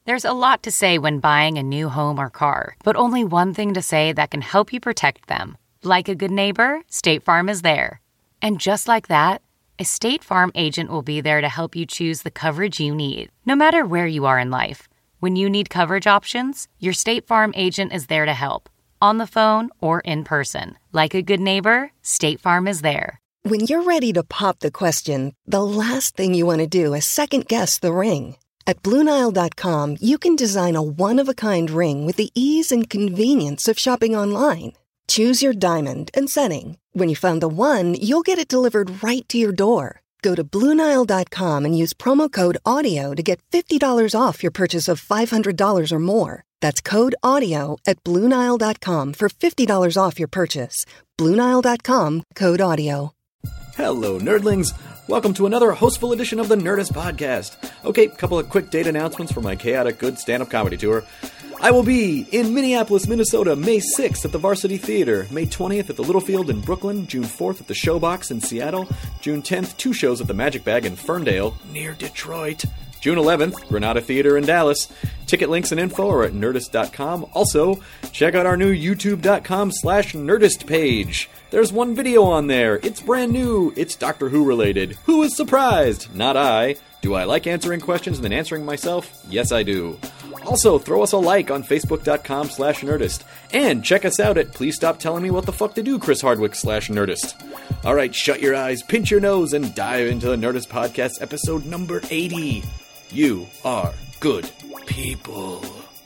There's a lot to say when buying a new home or car, but only one thing to say that can help you protect them. Like a good neighbor, State Farm is there. And just like that, a State Farm agent will be there to help you choose the coverage you need, no matter where you are in life. When you need coverage options, your State Farm agent is there to help, on the phone or in person. Like a good neighbor, State Farm is there. When you're ready to pop the question, the last thing you want to do is second-guess the ring. At BlueNile.com, you can design a one-of-a-kind ring with the ease and convenience of shopping online. Choose your diamond and setting. When you find the one, you'll get it delivered right to your door. Go to BlueNile.com and use promo code AUDIO to get $50 off your purchase of $500 or more. That's code AUDIO at BlueNile.com for $50 off your purchase. BlueNile.com, code AUDIO. Hello, nerdlings. Welcome to another hostful edition of the Nerdist Podcast. Okay, couple of quick date announcements for my Chaotic Good stand-up comedy tour. I will be in Minneapolis, Minnesota, May 6th at the Varsity Theater, May 20th at the Littlefield in Brooklyn, June 4th at the Showbox in Seattle, June 10th, 2 shows at the Magic Bag in Ferndale, near Detroit. June 11th, Granada Theater in Dallas. Ticket links and info are at Nerdist.com. Also, check out our new YouTube.com/Nerdist page. There's one video on there. It's brand new. It's Doctor Who related. Who is surprised? Not I. Do I like answering questions and then answering myself? Yes, I do. Also, throw us a like on Facebook.com/Nerdist. And check us out at Please Stop Telling Me What the Fuck to Do, Chris Hardwick /Nerdist. Alright, shut your eyes, pinch your nose, and dive into the Nerdist Podcast episode number 80. You are good people.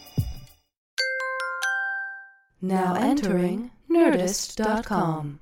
Now entering Nerdist.com.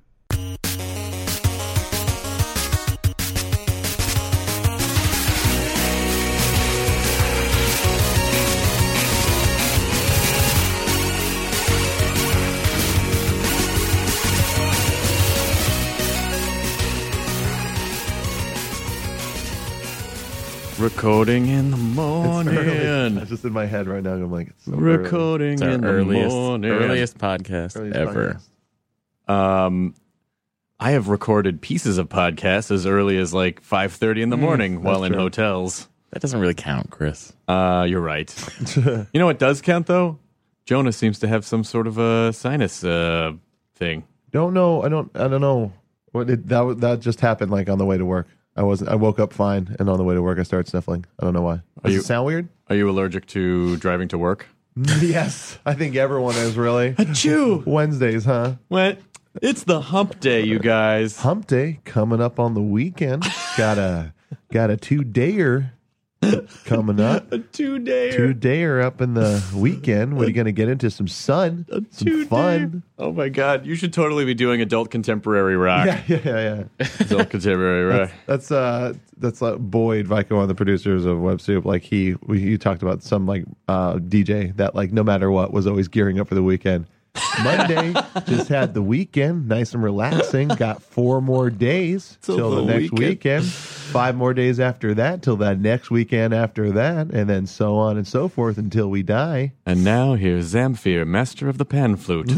Recording in the morning. It's just in my head right now. I'm like, it's so recording early. in the morning. Earliest podcast ever. Podcast. I have recorded pieces of podcasts as early as like 5:30 in the morning while in true. hotels. That doesn't really count, Chris. You're right. You know what does count though? Jonah seems to have some sort of a sinus thing. Don't know. I don't know. What that just happened like on the way to work. I woke up fine, and on the way to work, I started sniffling. I don't know why. Does it sound weird? Are you allergic to driving to work? Yes, I think everyone is really. Achoo! Wednesdays, huh? What? It's the hump day, you guys. Hump day coming up on the weekend. Got a 2-dayer coming up. A 2-dayer. 2-dayer up in the weekend. What are you going to get into? Some sun, some fun. Oh my God! You should totally be doing adult contemporary rock. Yeah. Adult contemporary rock. That's like Boyd Vico, one of the producers of Web Soup. Like you talked about some like DJ that like no matter what was always gearing up for the weekend. Monday just had the weekend, nice and relaxing. Got 4 more days till the next weekend. 5 more days after that till that next weekend after that, and then so on and so forth until we die. And now here's Zamfir, master of the pan flute.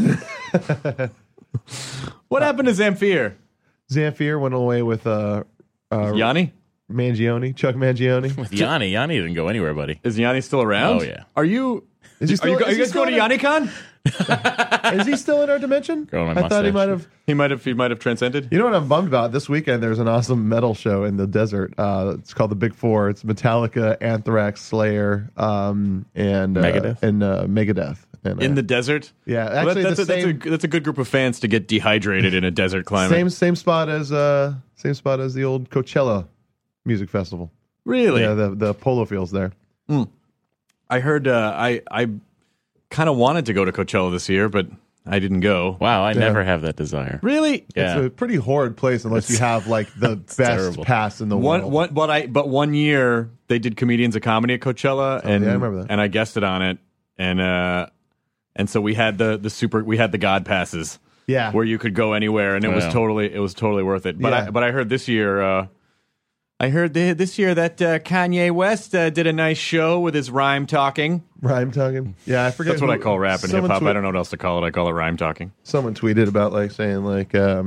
What happened to Zamfir? Zamfir went away with Yanni? Mangione, Chuck Mangione. With Yanni. Yanni didn't go anywhere, buddy. Is Yanni still around? Oh, yeah. Are you guys going to YanniCon? Is he still in our dimension? Growing my I thought he mustache. might have. He might have transcended. You know what I'm bummed about? This weekend there's an awesome metal show in the desert. It's called the Big Four. It's Metallica, Anthrax, Slayer, and Megadeth? Megadeth. And, In the desert? Yeah, actually that's a good group of fans to get dehydrated in a desert climate. Same spot as the old Coachella music festival. Really? Yeah, the polo fields there. I heard I kind of wanted to go to Coachella this year, but I didn't go. Wow, I never have that desire. Really? Yeah. It's a pretty horrid place unless you have like the best terrible. pass in the world. But one year they did Comedians of Comedy at Coachella, and yeah, I remember that. And I guested on it, and so we had the God passes, Yeah, where you could go anywhere, and it was totally worth it. But Yeah. I heard this year. This year that Kanye West did a nice show with his rhyme talking. rhyme talking. Yeah, I forget. That's what I call rap and hip someone hop. I don't know what else to call it. I call it rhyme talking. Someone tweeted about like saying like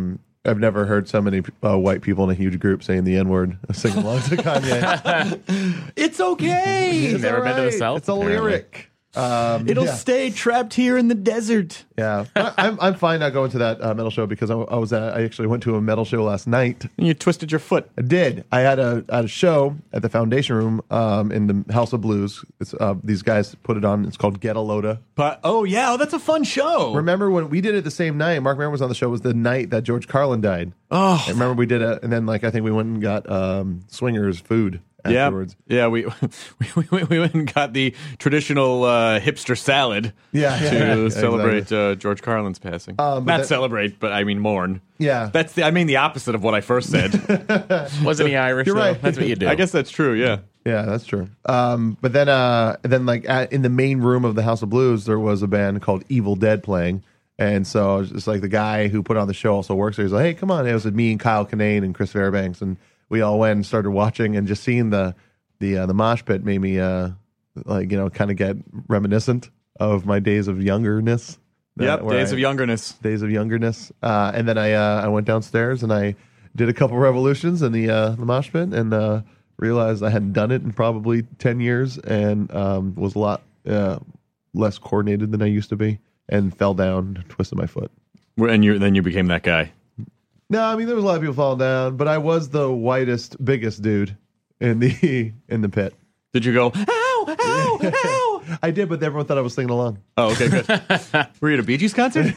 I've never heard so many white people in a huge group saying the N-word singing along to Kanye. It's okay. It's never been to the alright. South, It's a apparently. lyric. It'll yeah. stay trapped here in the desert. Yeah, but I'm fine not going to that metal show because I actually went to a metal show last night. And you twisted your foot. I did. I had a show at the Foundation Room in the House of Blues. It's these guys put it on. It's called Get a Loda. That's a fun show. Remember when we did it the same night? Mark Maron was on the show. It was the night that George Carlin died. Oh, I remember we did it, and then I think we went and got Swingers food afterwards. Yeah, we went and got the traditional hipster salad to celebrate George Carlin's passing. Not celebrate, but I mean mourn. Yeah. I mean the opposite of what I first said. Wasn't he Irish? You're though? right. That's what you do. I guess that's true, yeah. Yeah, that's true. But then in the main room of the House of Blues, there was a band called Evil Dead playing. And so it's like the guy who put on the show also works there. He's like, hey, come on. It was me and Kyle Kinane and Chris Fairbanks. And we all went and started watching, and just seeing the mosh pit made me kind of get reminiscent of my days of youngerness. Yep, days of youngerness. Days of youngerness. And then I went downstairs and I did a couple revolutions in the mosh pit, and realized I hadn't done it in probably 10 years, and was a lot less coordinated than I used to be, and fell down, twisted my foot. And then you became that guy. No, I mean there was a lot of people falling down, but I was the whitest, biggest dude in the pit. Did you go, ow, ow, ow? I did, but everyone thought I was singing along. Oh, okay, good. Were you at a Bee Gees concert?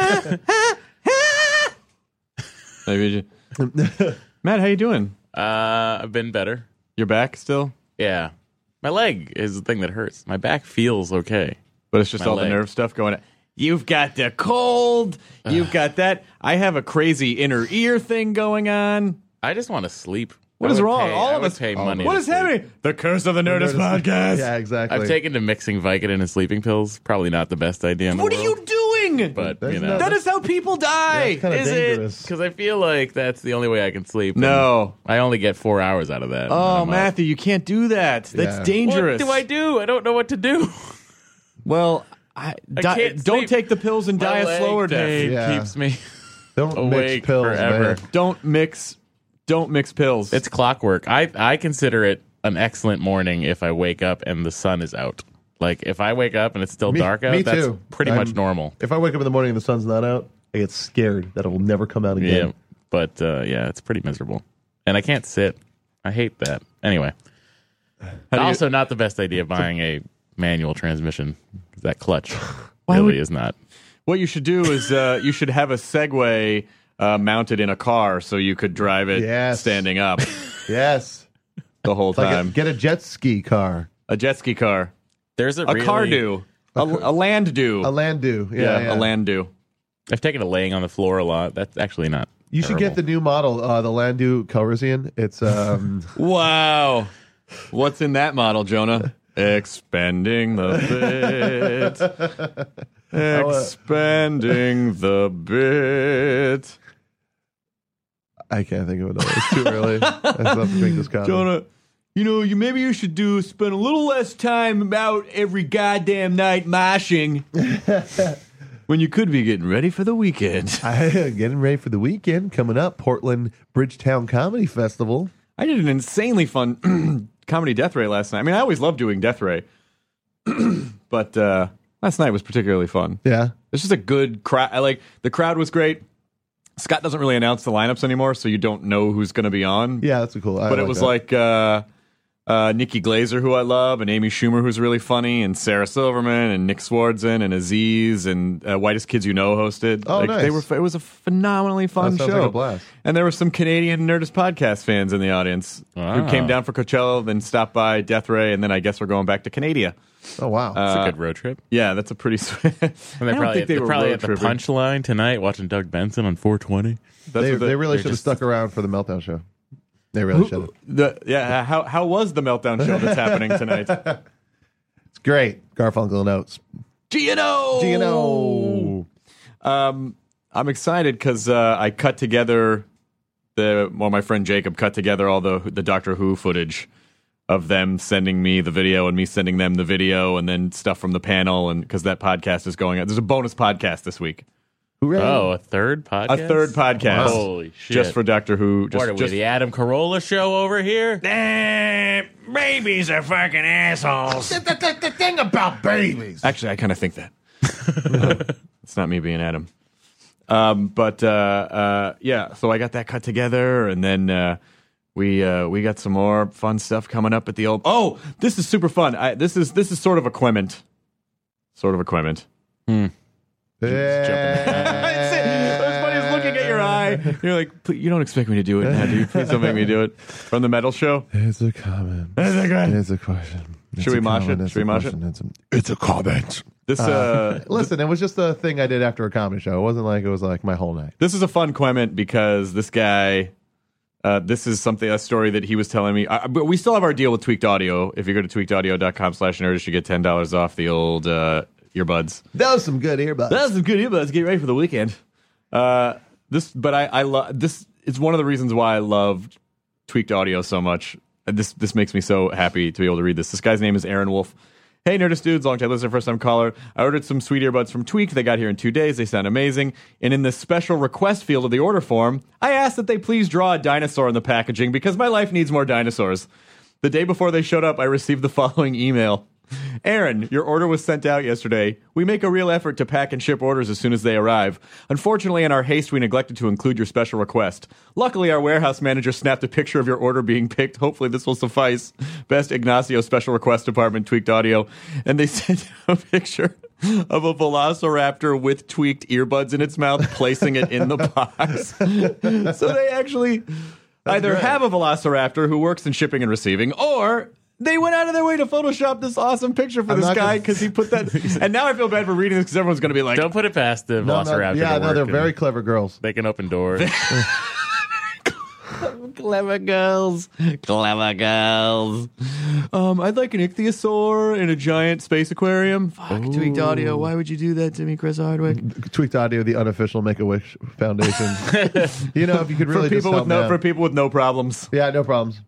Maybe Matt, how you doing? I've been better. You're back still? Yeah. My leg is the thing that hurts. My back feels okay. But it's just My all leg. the nerve stuff going on. You've got the cold. You've got that. I have a crazy inner ear thing going on. I just want to sleep. What is wrong? All of us pay money. What to is sleep. happening? The Curse of the Nerdist podcast. Yeah, exactly. I've taken to mixing Vicodin and sleeping pills. Probably not the best idea in the What are world. you doing? But, That's you know. not- That is how people die. That's kind of Is dangerous. it? Because I feel like that's the only way I can sleep. No. And I only get 4 hours out of that. Oh, I'm out. Matthew, you can't do that. That's Yeah. dangerous. What do I do? I don't know what to do. Well, can't don't sleep. take the pills and die My a slower leg death. Yeah. keeps me Don't awake mix pills, forever. man. Don't mix pills. It's clockwork. I consider it an excellent morning if I wake up and the sun is out. Like, if I wake up and it's still dark out, me that's too. pretty much normal. If I wake up in the morning and the sun's not out, I get scared that it will never come out again. Yeah, but it's pretty miserable. And I can't sit. I hate that. Anyway. Also, not the best idea buying a manual transmission. That clutch really is not. What you should do is you should have a Segway mounted in a car so you could drive it Yes. standing up Yes. the whole time. Get a jet ski car. A jet ski car. There's a Car do. A land do. A Landu. Yeah, a land do. I've taken to laying on the floor a lot. That's actually not. You should get the new model, the Landu Calrissian. It's Wow. What's in that model, Jonah? Expanding the bit. Expanding the bit. I can't think of it. It's too early. I still have to make this comment. Jonah, maybe you should spend a little less time out every goddamn night moshing when you could be getting ready for the weekend. Getting ready for the weekend coming up. Portland Bridgetown Comedy Festival. I did an insanely fun comedy Death Ray last night. I mean, I always love doing Death Ray, but last night was particularly fun. Yeah. It's just a good crowd. The crowd was great. Scott doesn't really announce the lineups anymore, so you don't know who's going to be on. Yeah, that's a cool. But it was like Nikki Glazer, who I love, and Amy Schumer, who's really funny, and Sarah Silverman, and Nick Swartzen, and Aziz, and Whitest Kids You Know hosted. Oh, nice. It was a phenomenally fun That sounds show. like a blast. And there were some Canadian Nerdist podcast fans in the audience who came down for Coachella, then stopped by Death Ray, and then I guess we're going back to Canada. Oh, wow. It's a good road trip. Yeah, that's a pretty sweet. And I don't think they were probably road at the tripping. Punchline tonight watching Doug Benson on 420. They really should have just- stuck around for the Meltdown show. They really should have. How was the Meltdown show that's happening tonight? It's great. Garfunkel notes. Gino! I'm excited because I cut together my friend Jacob cut together all the Doctor Who footage of them sending me the video and me sending them the video and then stuff from the panel, and because that podcast is going on. There's a bonus podcast this week. Hooray. Oh, a third podcast? A third podcast. Holy shit. Just for Doctor Who. What are we, the Adam Carolla show over here? Babies are fucking assholes. The thing about babies. Actually, I kind of think that. It's not me being Adam. But yeah, so I got that cut together, and then we got some more fun stuff coming up at the old. Oh, this is super fun. This is sort of equipment. It's funny as looking at your eye. You're like, you don't expect me to do it now, do you? Please don't make me do it. From the metal show. It's a comment. It's a question. Should we mosh it? It's a comment. This listen, it was just a thing I did after a comedy show. It wasn't like it was like my whole night. This is a fun comment because this guy. This is a story that he was telling me. But we still have our deal with Tweaked Audio. If you go to tweakedaudio.com/nerdist, you get $10 off the old earbuds. That was some good earbuds. Get ready for the weekend. I love this. It's one of the reasons why I loved Tweaked Audio so much. This makes me so happy to be able to read this. This guy's name is Aaron Wolf. Hey, Nerdist dudes, long time listener, first time caller. I ordered some sweet earbuds from Tweaked. They got here in 2 days. They sound amazing. And in the special request field of the order form, I asked that they please draw a dinosaur in the packaging because my life needs more dinosaurs. The day before they showed up, I received the following email. Aaron, your order was sent out yesterday. We make a real effort to pack and ship orders as soon as they arrive. Unfortunately, in our haste, we neglected to include your special request. Luckily, our warehouse manager snapped a picture of your order being picked. Hopefully, this will suffice. Best Ignacio Special Request Department, Tweaked Audio. And they sent a picture of a velociraptor with tweaked earbuds in its mouth, placing it in the box. So they actually either have a velociraptor who works in shipping and receiving, or they went out of their way to Photoshop this awesome picture for this guy because he put that. And now I feel bad for reading this because everyone's going to be like, don't put it past the Velociraptor. They're very clever girls. They can open doors. Clever girls. I'd like an ichthyosaur in a giant space aquarium. Fuck, Tweaked Audio. Why would you do that to me, Chris Hardwick? Tweaked Audio, the unofficial Make-A-Wish Foundation. If you could really for people with no problems. Yeah, no problems.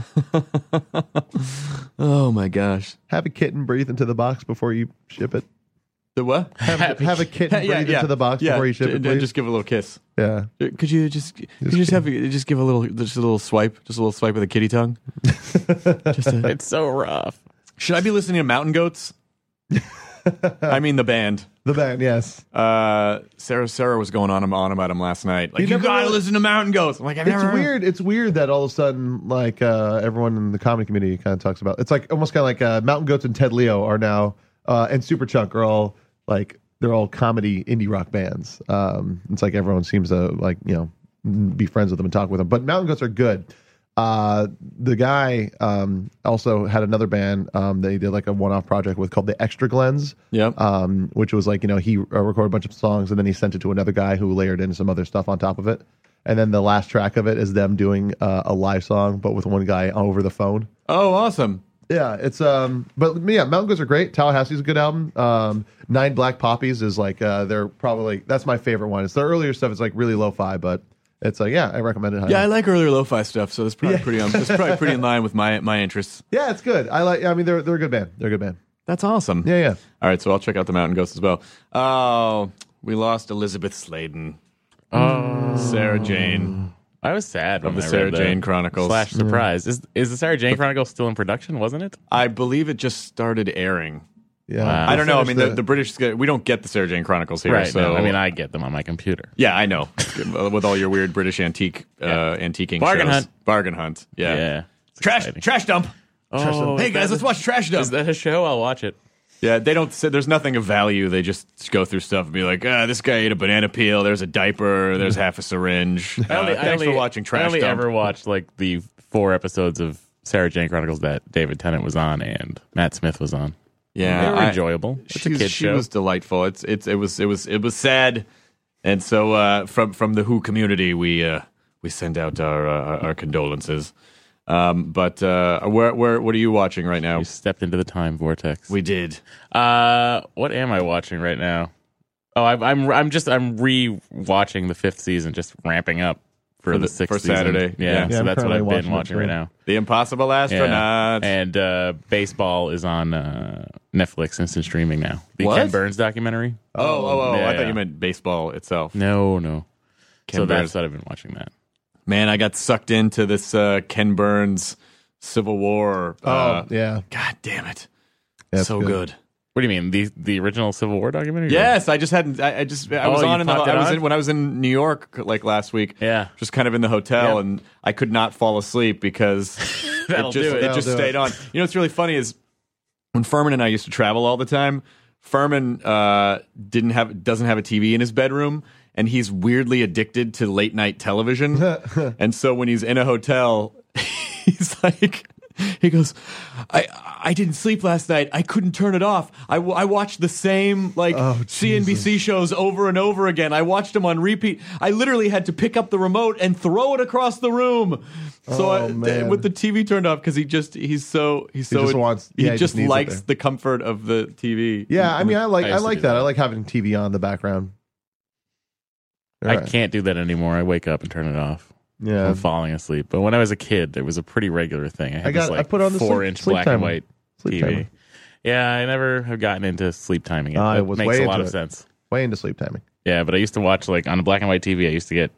Oh my gosh. Have a kitten breathe into the box before you ship it. The what? Have a kitten breathe into the box before you ship it, please. Just give a little kiss. Yeah. Could you just give a little swipe of the kitty tongue? It's so rough. Should I be listening to Mountain Goats? I mean the band. The band, yes. Sarah was going on about him last night. Like, you gotta listen to Mountain Goats. I'm like, It's weird that all of a sudden, like, everyone in the comedy community kind of talks about. It's like almost kind of like Mountain Goats and Ted Leo are now, and Superchunk are all like they're all comedy indie rock bands. It's like everyone seems to be friends with them and talk with them. But Mountain Goats are good. The guy also had another band they did like a one-off project with called the Extra Glens. Yep. Which was like, he recorded a bunch of songs and then he sent it to another guy who layered in some other stuff on top of it. And then the last track of it is them doing a live song, but with one guy over the phone. Oh, awesome. Yeah, it's Mountain Goats are great. Tallahassee's a good album. Nine Black Poppies is like they're probably that's my favorite one. It's the earlier stuff. It's like really lo-fi, but it's like I recommend it. Yeah, I like earlier lo-fi stuff, so it's probably pretty in line with my interests. Yeah, it's good. They're a good band. They're a good band. That's awesome. Yeah. All right, so I'll check out the Mountain Goats as well. Oh, we lost Elizabeth Sladen. Oh, Sarah Jane. I was sad of when the I Sarah read Jane Chronicles. / surprise. Is the Sarah Jane Chronicles still in production? Wasn't it? I believe it just started airing. Yeah, wow. I don't know. I mean, the British, we don't get the Sarah Jane Chronicles here. Right. So No, I get them on my computer. Yeah, I know. With all your weird British antiquing Bargain shows. Hunt. Bargain Hunt. Yeah. Exciting. Trash dump. Oh, hey guys, let's watch Trash Dump. Is that a show? I'll watch it. Yeah, they don't say there's nothing of value. They just go through stuff and be like, this guy ate a banana peel. There's a diaper. There's half a syringe. Thanks for watching Trash Dump. I only ever watched like the 4 episodes of Sarah Jane Chronicles that David Tennant was on and Matt Smith was on. Yeah, they were enjoyable. It's a kid show. She was delightful. It was sad, and so from the Who community, we send out our condolences. But what are you watching right now? We stepped into the time vortex. We did. What am I watching right now? Oh, I'm re-watching the 5th season, just ramping up for the 6th for season. Saturday. Yeah, so that's what I've been watching right now. The Impossible Astronaut. And baseball is on Netflix instant streaming now. The What? Ken Burns documentary. Oh! I Yeah. thought you meant baseball itself. No. Ken So Burns. that's what I've been watching that. Man, I got sucked into this Ken Burns Civil War. Yeah. God damn it! That's so good. What do you mean? The original Civil War documentary? Yes, I just hadn't. I was on in the. popped it on? When I was in New York like last week. Yeah. just kind of in the hotel, Yeah. and I could not fall asleep because That'll it just do it. it just That'll do stayed on. You know what's really funny is when Furman and I used to travel all the time. Furman doesn't have a TV in his bedroom, and he's weirdly addicted to late night television. And so when he's in a hotel, he's like. He goes, I didn't sleep last night. I couldn't turn it off. I watched the same CNBC shows over and over again. I watched them on repeat. I literally had to pick up the remote and throw it across the room. So man. with the TV turned off because he just likes there. the comfort of the TV. Yeah, I mean, I like I used to do that. that. I like having TV on in the background. I Right. can't do that anymore. I wake up and turn it off. Yeah. I'm falling asleep. But when I was a kid, it was a pretty regular thing. I had I put on the 4-inch sleep black timer. and white Sleep TV. timer. Yeah, I never have gotten into sleep timing. I It was makes way a lot into of it. sense. Way into sleep timing. Yeah, but I used to watch on the black and white TV. I used to get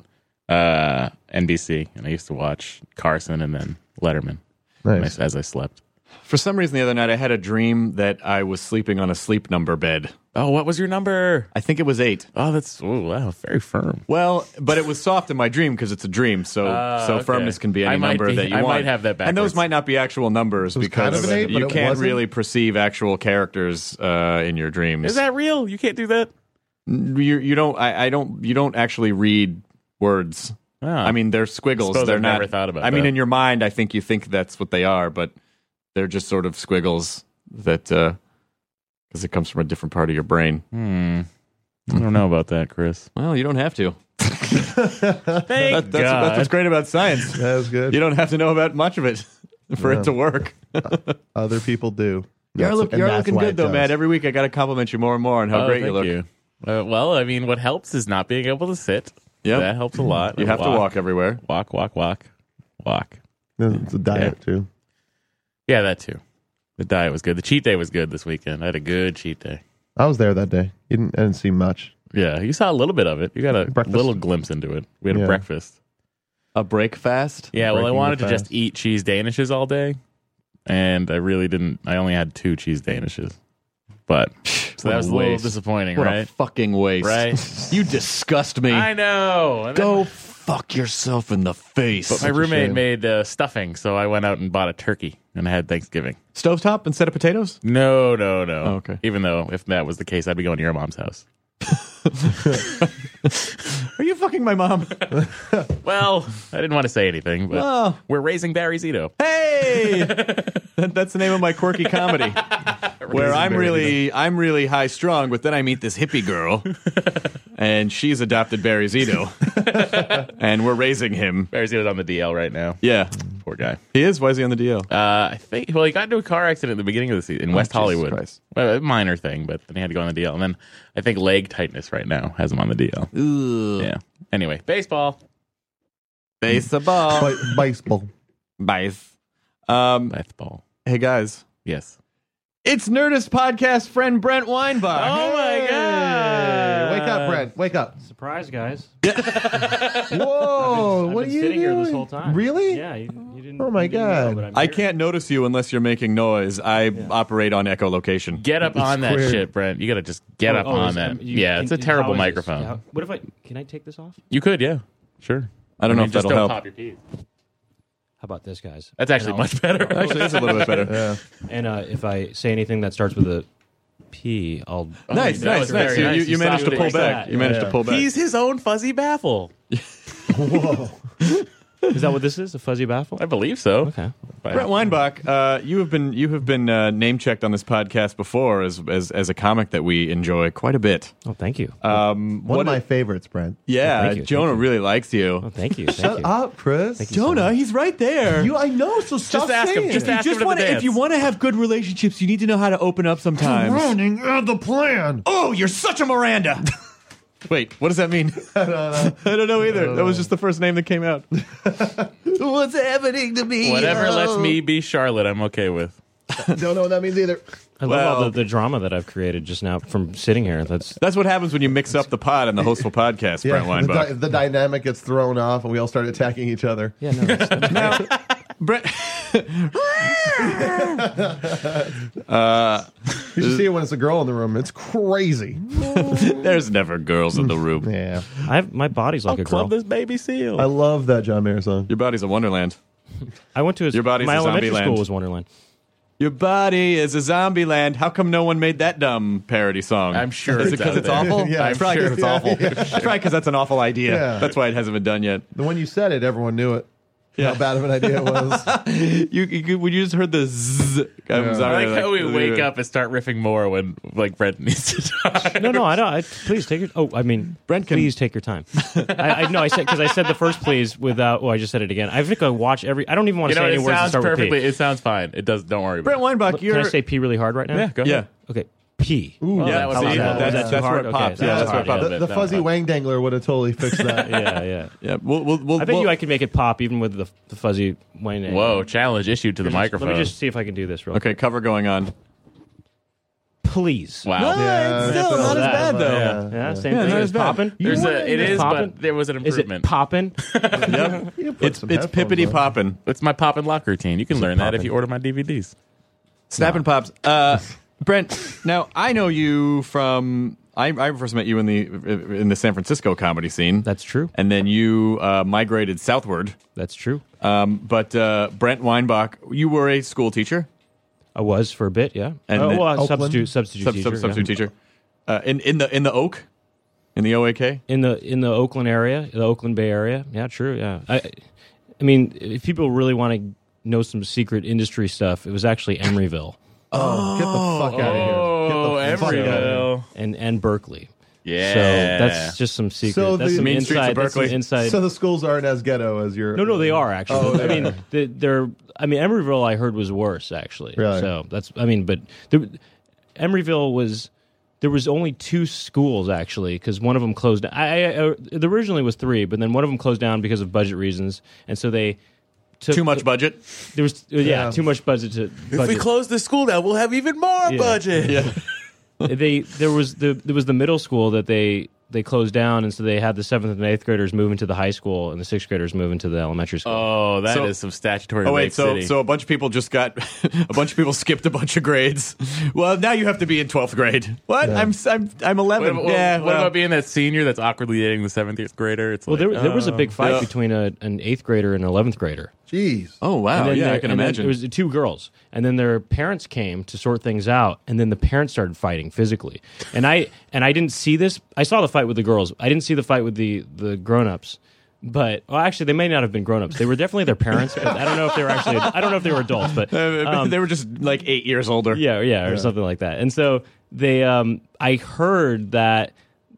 NBC, and I used to watch Carson and then Letterman Nice. as I slept. For some reason the other night I had a dream that I was sleeping on a sleep number bed. Oh, what was your number? I think it was 8. Oh, wow, very firm. Well, but it was soft in my dream because it's a dream. So okay. firmness can be any I might number be- that you I want. might have that And those backwards. might not be actual numbers was because kind of an 8, but you it can't wasn't? really perceive actual characters in your dreams. Is that real? You can't do that? You don't actually read words. Oh. I mean, they're squiggles. Suppose They're I've not. never thought about I mean, that. in your mind, I think you think that's what they are, but they're just sort of squiggles that because it comes from a different part of your brain. I don't know about that, Chris. Well, you don't have to. Thank That's what's great about science. That was good. You don't have to know about much of it for it to work. Other people do. You're And looking that's why good it though, does. Matt. Every week I got to compliment you more and more on how great you thank look. you. Well, I mean, what helps is not being able to sit. Yep. That helps a lot. You have to walk everywhere. Walk. It's a diet, too. Yeah, that too. The diet was good. The cheat day was good this weekend. I had a good cheat day. I was there that day. I didn't see much. Yeah, you saw a little bit of it. You got a Breakfast. little glimpse into it. We had Yeah. a breakfast. A break fast? Yeah, well, I Breaking wanted the to just fast. eat cheese danishes all day, and I really didn't. I only had 2 cheese danishes, but so that was a little disappointing, What a right? fucking waste. Right. You disgust me. I know. And then Go fuck yourself in the face. But my roommate shame. made stuffing, so I went out and bought a turkey, and I had Thanksgiving. Stovetop instead of potatoes? No. Oh, okay. Even though if that was the case, I'd be going to your mom's house. Are you fucking my mom? Well, I didn't want to say anything, but Oh. we're raising Barry Zito. Hey! That's the name of my quirky comedy. Where I'm really high strung, but then I meet this hippie girl, and she's adopted Barry Zito, and we're raising him. Barry Zito's on the DL right now. Yeah, Poor guy. he is. Why is he on the DL? I think. Well, he got into a car accident at the beginning of the season in West Jesus Hollywood. Christ. Well, a minor thing, but then he had to go on the DL. And then I think leg tightness right now has him on the DL. Ugh. Yeah. Anyway, baseball. Baseball. Baseball. Bice. Baseball. Hey guys, Yes. it's Nerdist podcast friend Brent Weinbach. Oh my God! Wake up, Brent. Wake up. Surprise, guys. Whoa. I've What are been you sitting here doing? this whole time. Really? Yeah, you didn't. Oh, my you didn't God. know, but I'm I here. can't notice you unless you're making noise. I operate on echolocation. Get up on that weird. shit, Brent. You got to just get up on is- that. you- Yeah, can- it's a how terrible is this? microphone. Yeah, what if I? Can I take this off? You could, yeah. Sure. I don't know if just that'll don't help. pop your teeth. How about this, guys? That's actually much better. Actually, it's a little bit better. Yeah. And if I say anything that starts with a P, I'll. Nice, that nice, was nice. very nice. You You managed to stopped pull it back. like that. You managed to Yeah. pull back. He's his own fuzzy baffle. Whoa. Is that what this is? A fuzzy baffle? I believe so. Okay. Brent Weinbach, you have been name checked on this podcast before as a comic that we enjoy quite a bit. Oh, thank you. One of my favorites, Brent. Yeah, thank you, Jonah thank you. really likes you. Oh, thank you. Shut Thank you. up, Chris. Thank you so much. Jonah, he's right there. I know, so stop Just ask him. saying Just it. ask him to the dance. If you want to have good relationships, you need to know how to open up sometimes. Running the plan. Oh, you're such a Miranda. Wait, what does that mean? I don't know either. That was just the first name that came out. What's happening to me? Whatever lets me be Charlotte, I'm okay with. Don't know what that means either. I love all the drama that I've created just now from sitting here. That's what happens when you mix up the pod and the Hostful Podcast, Brent Weinbach. The dynamic gets thrown off, and we all start attacking each other. Yeah, no. Now, Brent. You should see it when it's a girl in the room. It's crazy. There's never girls in the room. Yeah. My body's like a girl. Club this baby seal. I love that John Mayer song. Your body's a wonderland. I went to Your body's my a elementary zombie school land. was Wonderland. Your body is a zombie land. How come no one made that dumb parody song? I'm sure Is it it's because out it's there. awful? Yeah, it's probably because it's awful. yeah. It's probably because that's an awful idea. Yeah. That's why it hasn't been done yet. When you said it, everyone knew it. Yeah. How bad of an idea it was. When you just heard the zzz, I'm Yeah. sorry. I like how we wake up and start riffing more when like Brent needs to talk. No, I don't. Please take your. Oh, I mean, Brent can- please take your time. I said because I said the first please without. Oh, I just said it again. I think I watch every. I don't even want You to know, say it any words that sounds start with perfectly. P. It sounds fine. It does. Don't worry about Brent it. Weinbach, Can you're. I say P really hard right now? Yeah, go ahead. Yeah. Okay. P. Ooh, Yeah, that was see, awesome. that's, Was that too that's where hard? it Okay, pops. so Yeah, that's that's where it hard, pops. yeah. The fuzzy wang dangler would have totally fixed that. Yeah. Yeah, we'll I bet you I could make it pop even with the fuzzy Wayne. Whoa! Challenge issued to the microphone. Let me just see if I can do this real Okay, cover going on. Please. Wow. Yeah, Still not as bad though. Yeah, same Yeah, thing. not Is as bad. popping? There's it is, Poppin'? but there was an Is it improvement. popping? Yep. You put It's some it's headphones pippity on. popping. It's my pop and lock routine. You can learn that if poppin'? you order my DVDs. Snapping pops. Brent, now I know you from. I first met you in the San Francisco comedy scene. That's true. And then you migrated southward. That's true. But Brent Weinbach, you were a school teacher, I was for a bit, yeah. And then- well, Oakland? substitute teacher. substitute teacher, in the Oak, in the OAK. in the Oakland area, the Oakland Bay Area. Yeah, true. Yeah, I mean, if people really want to know some secret industry stuff, it was actually Emeryville Oh, get the fuck out of here. Oh, Get the fuck out of here. Emeryville. and Berkeley. Yeah. So that's just some secret. So that's the some Main streets of inside. That's some Berkeley. inside. So the schools aren't as ghetto as your. No, they are actually. Oh, I mean, they're. I mean, Emeryville I heard was worse actually. Really? So that's. I mean, but Emeryville was. There was only 2 schools actually because one of them closed. There originally was 3, but then one of them closed down because of budget reasons, and so they took Too much budget. There was too much budget to. If we close the school down, we'll have even more Yeah. budget. Yeah. There was the middle school that they closed down, and so they had the 7th and 8th graders move into the high school, and the 6th graders move into the elementary school. Oh, that is So- some statutory. Oh wait, rape so city. so a bunch of people just got a bunch of people skipped a bunch of grades. Well, now you have to be in 12th grade. What? Yeah. I'm 11. What, yeah. what well, about being that senior that's awkwardly dating the 7th grader? It's Well, like, there was a big fight yeah. between an 8th grader and an 11th grader. Jeez. Oh wow. And then Yeah, there- I can and then imagine. It was 2 girls, and then their parents came to sort things out, and then the parents started fighting physically. And I didn't see this. I saw the fight with the girls. I didn't see the fight with the grown-ups. But well, actually, they may not have been grown-ups. They were definitely their parents. But I don't know if they were actually. I don't know if they were adults. But they were just like 8 years older. yeah, or something like that. And so they. I heard that.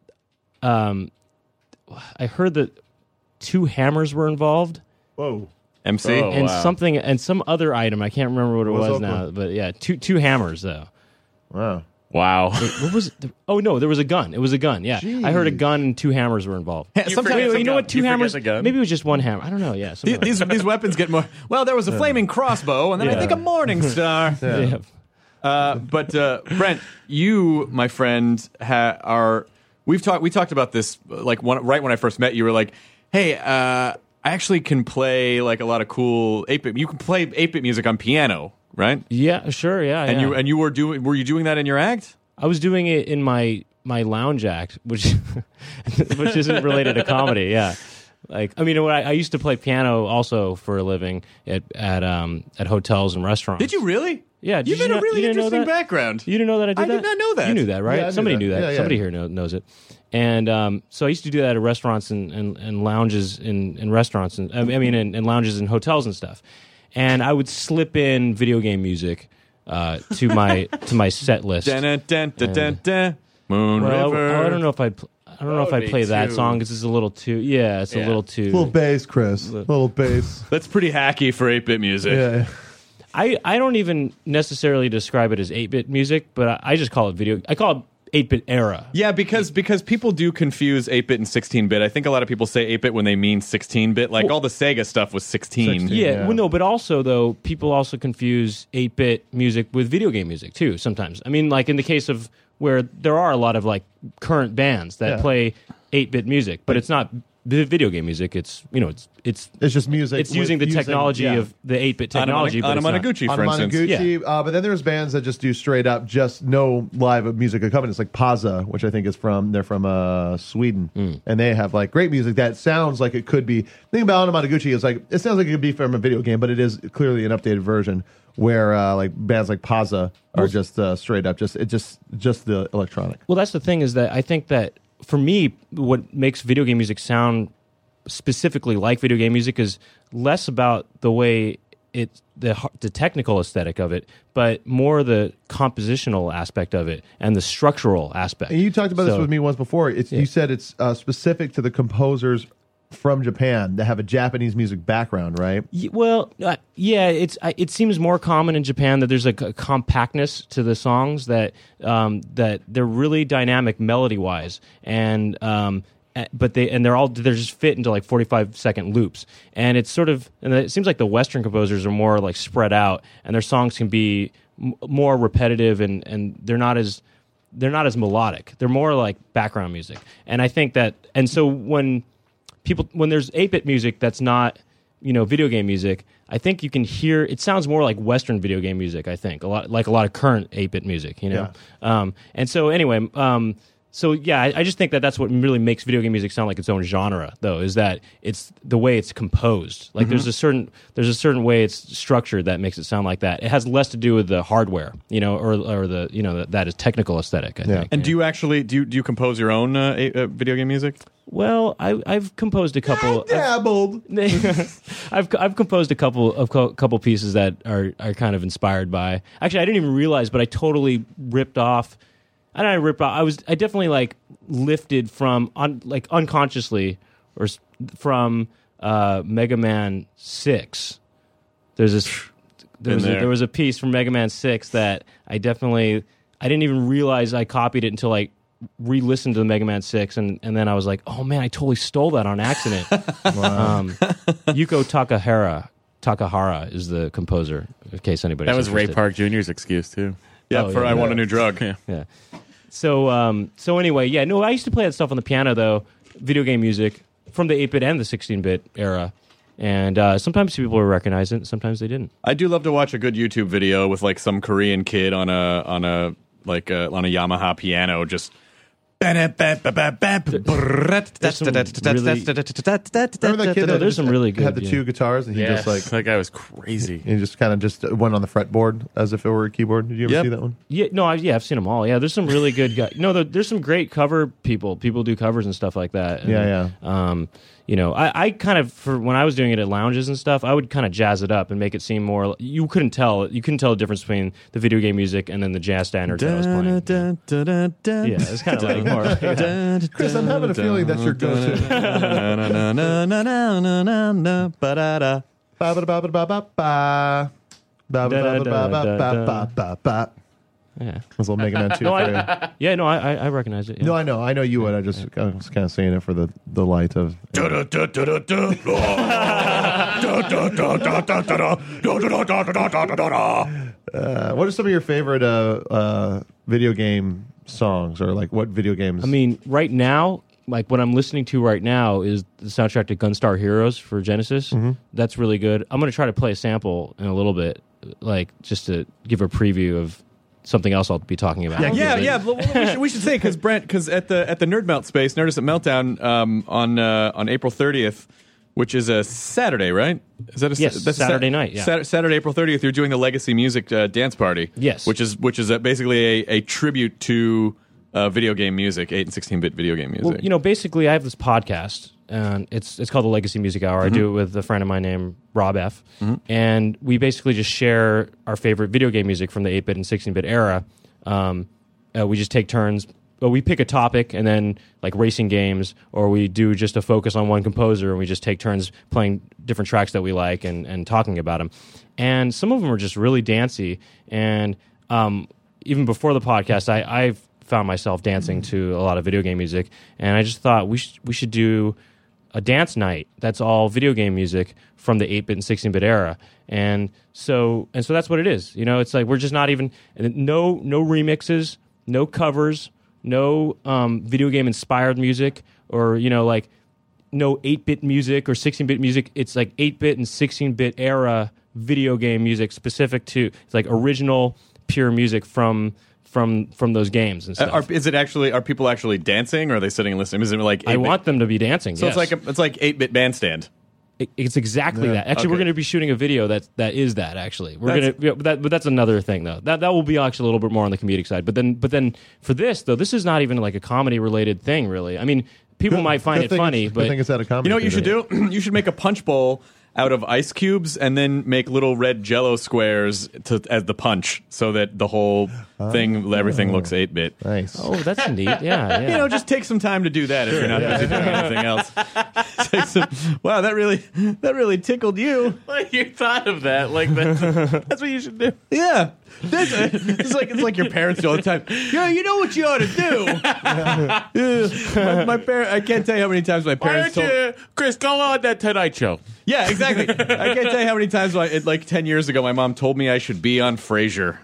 I heard that 2 hammers were involved. Whoa. MC. Oh. And wow. something and some other item. I can't remember what it What's was up now, with- but yeah, two hammers though. Wow. wow. What was it? Oh no, there was a gun. It was a gun. Yeah, I heard a Jeez. what? And 2 hammers were involved. Sometimes forget the you know gun. what? 2 You forget hammers. the gun? Maybe it was just 1 hammer. I don't know. Yeah, something like these weapons get more. Well, there was a flaming crossbow, and then I Yeah. think a morning star. that. Yeah. But Brent, you, my friend, are. We talked about this like right when I first met you. Were like, hey, I actually can play like a lot of cool 8-bit. You can play 8-bit music on piano, right? Yeah, sure. Yeah, And yeah. you were doing that in your act? I was doing it in my lounge act, which which isn't related to comedy. Yeah, like I mean, I used to play piano also for a living at hotels and restaurants. Did you really? Yeah, did You've you got a not- really you didn't know interesting that? background. You didn't know that I did I that? did not know that. You knew that, right? Yeah, I knew Somebody that. knew that. Yeah, yeah. Somebody here knows it. And so I used to do that at restaurants and lounges in restaurants and in lounges and hotels and stuff. And I would slip in video game music to my set list. Dun, dun, dun, dun, dun. Moon Well, River. I don't know if I'd play that too- song because it's a little too. Yeah, it's a little too. Little bass, Chris. Little bass. That's pretty hacky for 8-bit music. Yeah. I don't even necessarily describe it as 8-bit music, but I just call it video. I call it 8-bit era. Yeah, because people do confuse 8-bit and 16-bit. I think a lot of people say 8-bit when they mean 16-bit. Like all the Sega stuff was 16. Yeah, well, no, but also though people also confuse 8-bit music with video game music too. Sometimes, I mean, like in the case of where there are a lot of like current bands that play 8-bit music, but it's not video game music. It's it's just music. It's using the technology of the 8-bit technology. Anamanaguchi, for instance. Anamanaguchi, but then there's bands that just do straight up, just no live music accompaniments, like Paza, which I think is from Sweden, and they have like great music that sounds like it could be. The thing about Anamanaguchi is like it sounds like it could be from a video game, but it is clearly an updated version. Where like bands like Paza are just straight up, just the electronic. Well, that's the thing is that I think that for me, what makes video game music sound specifically like video game music is less about the way the technical aesthetic of it, but more the compositional aspect of it and the structural aspect. And you talked about this with me once before. You said it's specific to the composers from Japan that have a Japanese music background, right? Well, yeah, it seems more common in Japan that there's a compactness to the songs that they're really dynamic melody wise, and but they're just fit into like 45-second loops, and it's sort of, and it seems like the Western composers are more like spread out, and their songs can be more repetitive, and they're not as melodic. They're more like background music, and I think that, and so when there's 8-bit music that's not, video game music, I think you can hear it sounds more like Western video game music. I think a lot of current 8-bit music, and so anyway, I just think that that's what really makes video game music sound like its own genre, though, is that it's the way it's composed. Like there's a certain way it's structured that makes it sound like that. It has less to do with the hardware, or the that is technical aesthetic. I think. And do you actually do you compose your own video game music? Well, I've composed a couple. I dabbled. I've composed a couple pieces that are kind of inspired by. Actually, I didn't even realize, but I totally ripped off. I definitely like lifted from unconsciously or from Mega Man 6. There was a piece from Mega Man 6 that I didn't even realize I copied it until I re-listened to the Mega Man 6 and then I was like, oh man, I totally stole that on accident. Yuko Takahara is the composer, in case anybody's That was interested. Ray Park Jr.'s excuse too. Yeah, I want a new drug. Yeah. So anyway, yeah, no, I used to play that stuff on the piano, though, video game music from the 8-bit and the 16-bit era. And sometimes people would recognize it, sometimes they didn't. I do love to watch a good YouTube video with like some Korean kid on a Yamaha piano just Remember that kid there's some really good had the two guitars and he just like that guy was crazy. He just kind of just went on the fretboard as if it were a keyboard. Did you ever see that one? Yeah, no, I've seen them all. Yeah, there's some really good guys. No, there's some great cover people. People do covers and stuff like that. And, yeah. I kind of, for when I was doing it at lounges and stuff, I would kind of jazz it up and make it seem more. You couldn't tell the difference between the video game music and then the jazz standards that I was playing. Yeah, it's kind of like more. Chris, I'm having a feeling that's your go-to. Yeah, that's little Mega Man 2. I recognize it. Yeah. No, I know you would. I was kind of saying it for the light of. What are some of your favorite video game songs, or like what video games? I mean, right now, like what I'm listening to right now is the soundtrack to Gunstar Heroes for Genesis. Mm-hmm. That's really good. I'm going to try to play a sample in a little bit, like just to give a preview of something else I'll be talking about. Yeah. We should say because at the Nerd Melt space, Nerdist at Meltdown on April 30th, which is a Saturday, right? Is that that's Saturday night? Yeah, Saturday, April 30th. You're doing the Legacy Music dance party. Yes, which is basically a tribute to video game music, 8 and 16-bit video game music. Well, basically, I have this podcast, and it's called the Legacy Music Hour. Mm-hmm. I do it with a friend of mine named Rob F. Mm-hmm. And we basically just share our favorite video game music from the 8-bit and 16-bit era. We just take turns. Well, we pick a topic, and then like racing games, or we do just a focus on one composer, and we just take turns playing different tracks that we like and talking about them. And some of them are just really dancey. And even before the podcast, I've found myself dancing to a lot of video game music, and I just thought we should do a dance night that's all video game music from the 8-bit and 16-bit era. And so that's what it is. You know, it's like we're just not even no remixes, no covers, no video game inspired music, or like no 8-bit music or 16-bit music. It's like 8-bit and 16-bit era video game music specific to, it's like original pure music from those games and stuff. Are people actually dancing, or are they sitting and listening? Is it like 8-bit? I want them to be dancing. So yes. it's like 8-bit bandstand. It's exactly that. Actually, we're going to be shooting a video that is that. Actually, but that's another thing though. That will be actually a little bit more on the comedic side. But then for this though, this is not even like a comedy related thing, really. I mean, people might find it funny, but I think it's at a comedy. You know what you should do? You should make a punch bowl out of ice cubes and then make little red Jello squares as the punch, so that the whole thing, everything looks 8-bit. Nice. Oh, that's neat. Yeah. Just take some time to do that if you're not busy doing anything else. Wow, that really tickled you. Like you thought of that. Like that's what you should do. Yeah. It's like your parents do all the time. Yeah, you know what you ought to do. My parents, I can't tell you how many times my parents told Chris, go on that Tonight Show. Yeah, exactly. I can't tell you how many times, like 10 years ago, my mom told me I should be on Frasier.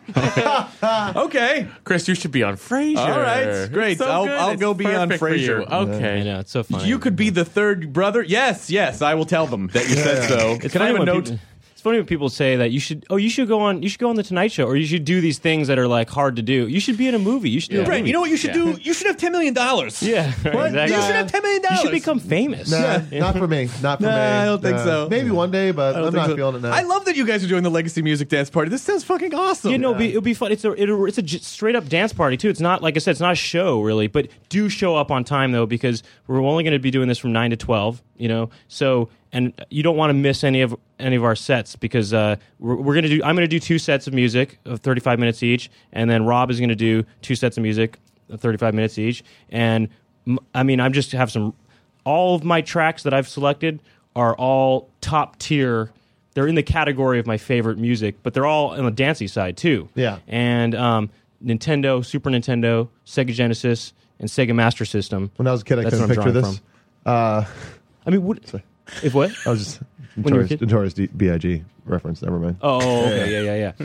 Okay. Chris, you should be on Frasier. All right, great. So I'll go be on Frasier. Okay. I know, it's so funny. You could be the third brother. Yes, I will tell them that you said so. Can I have a note? It's funny when people say that you should go on the Tonight Show, or you should do these things that are like hard to do. You should be in a movie. You should do a Right. movie. You know what you should do? You should have $10 million. Yeah. What? Exactly. You should have $10 million. You should become famous. Nah, not for me. Not for me. I don't think so. Maybe one day, but I'm not feeling it now. I love that you guys are doing the Legacy Music Dance Party. This sounds fucking awesome. It'll be fun. It's a straight up dance party too. It's not, like I said, it's not a show really, but do show up on time though, because we're only going to be doing this from 9 to 12. So. And you don't want to miss any of our sets, because I'm going to do 2 sets of music of 35 minutes each, and then Rob is going to do 2 sets of music of 35 minutes each. And I'm just have all of my tracks that I've selected are all top tier. They're in the category of my favorite music, but they're all on the dancey side too. Yeah. And Nintendo, Super Nintendo, Sega Genesis, and Sega Master System. When I was a kid, I That's couldn't what I'm picture drawing this. What? If what? I was just When you were a kid? Notorious B.I.G. reference. Never mind. Oh, okay, yeah.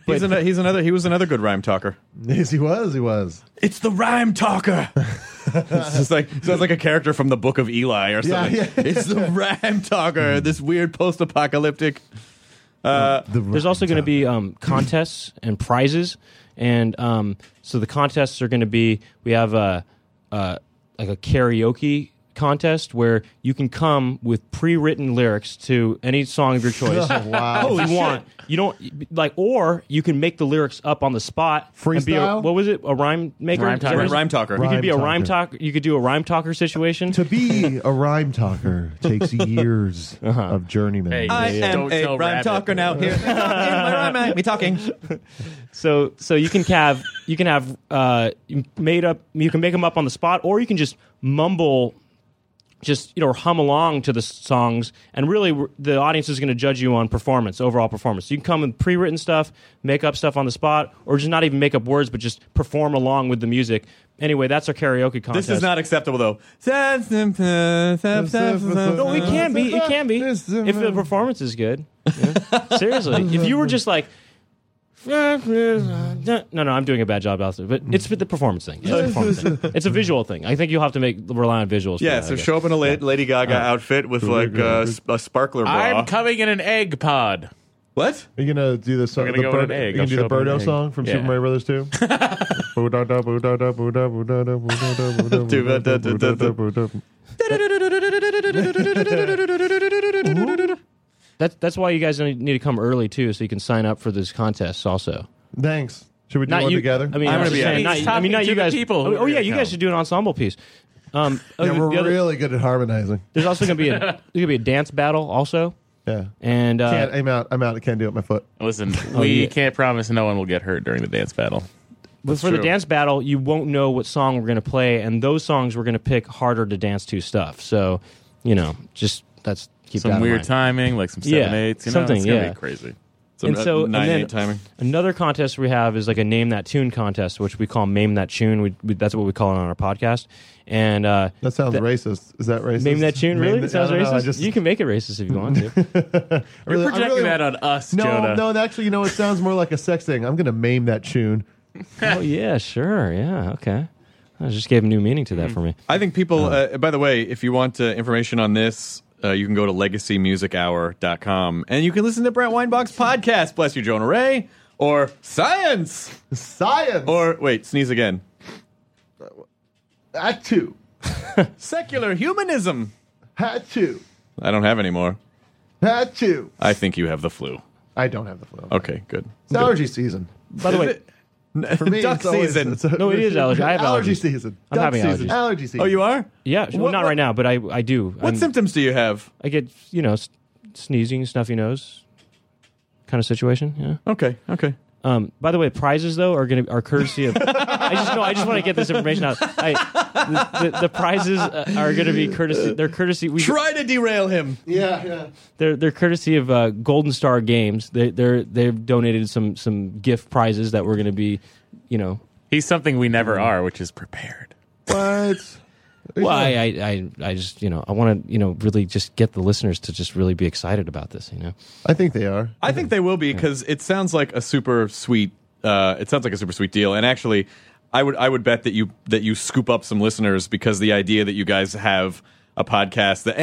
He was another good rhyme talker. Yes, he was. It's the rhyme talker. Sounds like a character from the Book of Eli or something. Yeah. It's the rhyme talker. This weird post-apocalyptic. There's also going to be contests and prizes, and so the contests are going to be, we have like a karaoke contest where you can come with pre-written lyrics to any song of your choice. Wow. If you want. You don't like, or you can make the lyrics up on the spot. And be Freestyle? what was it? A rhyme maker? Rhyme talker. Rhyme talker. You could be a Rhyme rhyme talker. You could do a rhyme talker situation. To be a rhyme talker takes years of journeyman. Hey. I am Don't a tell rhyme Rabbit. talker now. Here, me talking. So you can have you can make them up on the spot, or you can just mumble, or hum along to the songs, and really the audience is going to judge you on overall performance. You can come with pre-written stuff, make up stuff on the spot, or just not even make up words, but just perform along with the music. Anyway, that's our karaoke contest. This is not acceptable, though. No, it can be. It can be if the performance is good. Yeah. Seriously, if you were just like, no, I'm doing a bad job out there, but it's the performance thing. It's a performance thing. It's a visual thing. I think you'll have to rely on visuals. Yeah, for that, so I guess. show up in a Lady Gaga outfit with like a sparkler bra. I'm coming in an egg pod. What? Are you gonna do the song? We're gonna go with an egg. You I'll can do show the up in an Birdo egg. song from Yeah. Super Mario Brothers 2. That's why you guys need to come early too, so you can sign up for this contest also. Thanks. Should we do Not one you together? I mean, I'm I'm gonna just be saying, He's not talking you to the guys. people who Oh are yeah, gonna you guys come. should do an ensemble piece. yeah, we're the other- really good at harmonizing. There's also going to be a dance battle also, Yeah. and I'm out. I can't do it with my foot. Listen, we yeah. can't promise no one will get hurt during the dance battle. but for the dance battle, you won't know what song we're going to play, and those songs we're going to pick harder to dance to stuff. So, just keep that Some in weird mind. timing, like some Yeah, 7/8. something, It's gonna yeah. be crazy. So, and so 9-8 and then timing. another contest we have is like a Name That Tune contest, which we call Name That Tune. That's what we call it on our podcast. And That sounds racist. Is that racist? Name That Tune, really? It sounds I don't know, racist? You can make it racist if you want to. You're projecting that on us, Jonah. No, actually, it sounds more like a sex thing. I'm going to maim that tune. Oh, yeah, sure. Yeah, okay. I just gave a new meaning to that for me. I think people, by the way, if you want information on this, you can go to legacymusichour.com and you can listen to Brent Weinbach's podcast, Bless You, Jonah Ray, or Science. Or, wait, sneeze again. That too. Secular Humanism. Had to. I don't have any more. Had to. I think you have the flu. I don't have the flu. Okay, good. It's allergy season. By the way, For me, Duck it's always- season. No, it is allergy. I have allergy allergies. season. I'm Duck having season. allergies. Allergy season. Oh, you are? yeah, well, not right now, but I do. What symptoms do you have? I get, sneezing, stuffy nose kind of situation, yeah. Okay. By the way, prizes though are courtesy of. I just want to get this information out. The prizes are going to be courtesy. They're courtesy. Try to derail him. Yeah. They're courtesy of Golden Star Games. They've donated some gift prizes that we're going to be, He's something we never are, which is prepared. What? Well, I just I want to really just get the listeners to just really be excited about this. I think they are. I think they will be because it sounds like a super sweet. It sounds like a super sweet deal, and actually, I would bet that you scoop up some listeners because the idea that you guys have a podcast that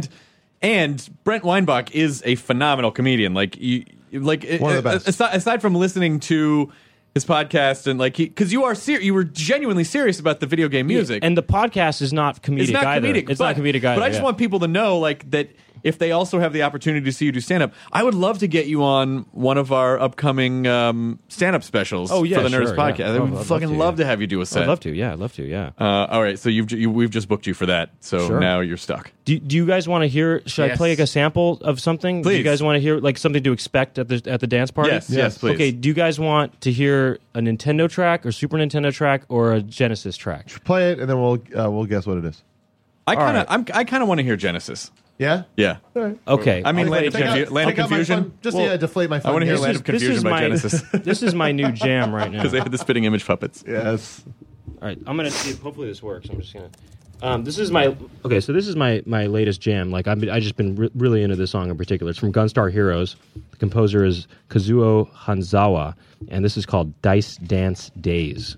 and Brent Weinbach is a phenomenal comedian. One of the best. Aside from listening to his podcast and because you were genuinely serious about the video game music, and the podcast is not comedic. It's not either. comedic. It's not comedic either. But I just want people to know that if they also have the opportunity to see you do stand up, I would love to get you on one of our upcoming stand up specials for the Nerdist podcast. Yeah. I would fucking love to have you do a set. I'd love to. Yeah, I'd love to. Yeah. All right, so we've just booked you for that. So now you're stuck. Do you guys want to hear? Should I play a sample of something? Please. Do you guys want to hear something to expect at the dance party? Yes, please. Okay. Do you guys want to hear a Nintendo track or Super Nintendo track or a Genesis track? Play it, and then we'll guess what it is. I kind of want to hear Genesis. Yeah. Yeah. Okay. I mean, Land of Confusion. Deflate my fun. I want to hear here. Land of Confusion by Genesis This is my new jam right now. because they had the spitting image puppets. Yes. All right, I'm gonna see. Hopefully this works. I'm just gonna. This is my So this is my latest jam. I just been really into this song in particular. It's from Gunstar Heroes. The composer is Kazuo Hanzawa, and this is called Dice Dance Days.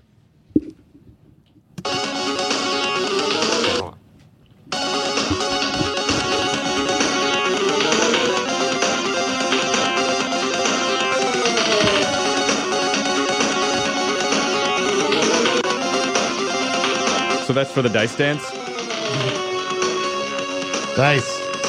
So that's for the dice dance. Nice.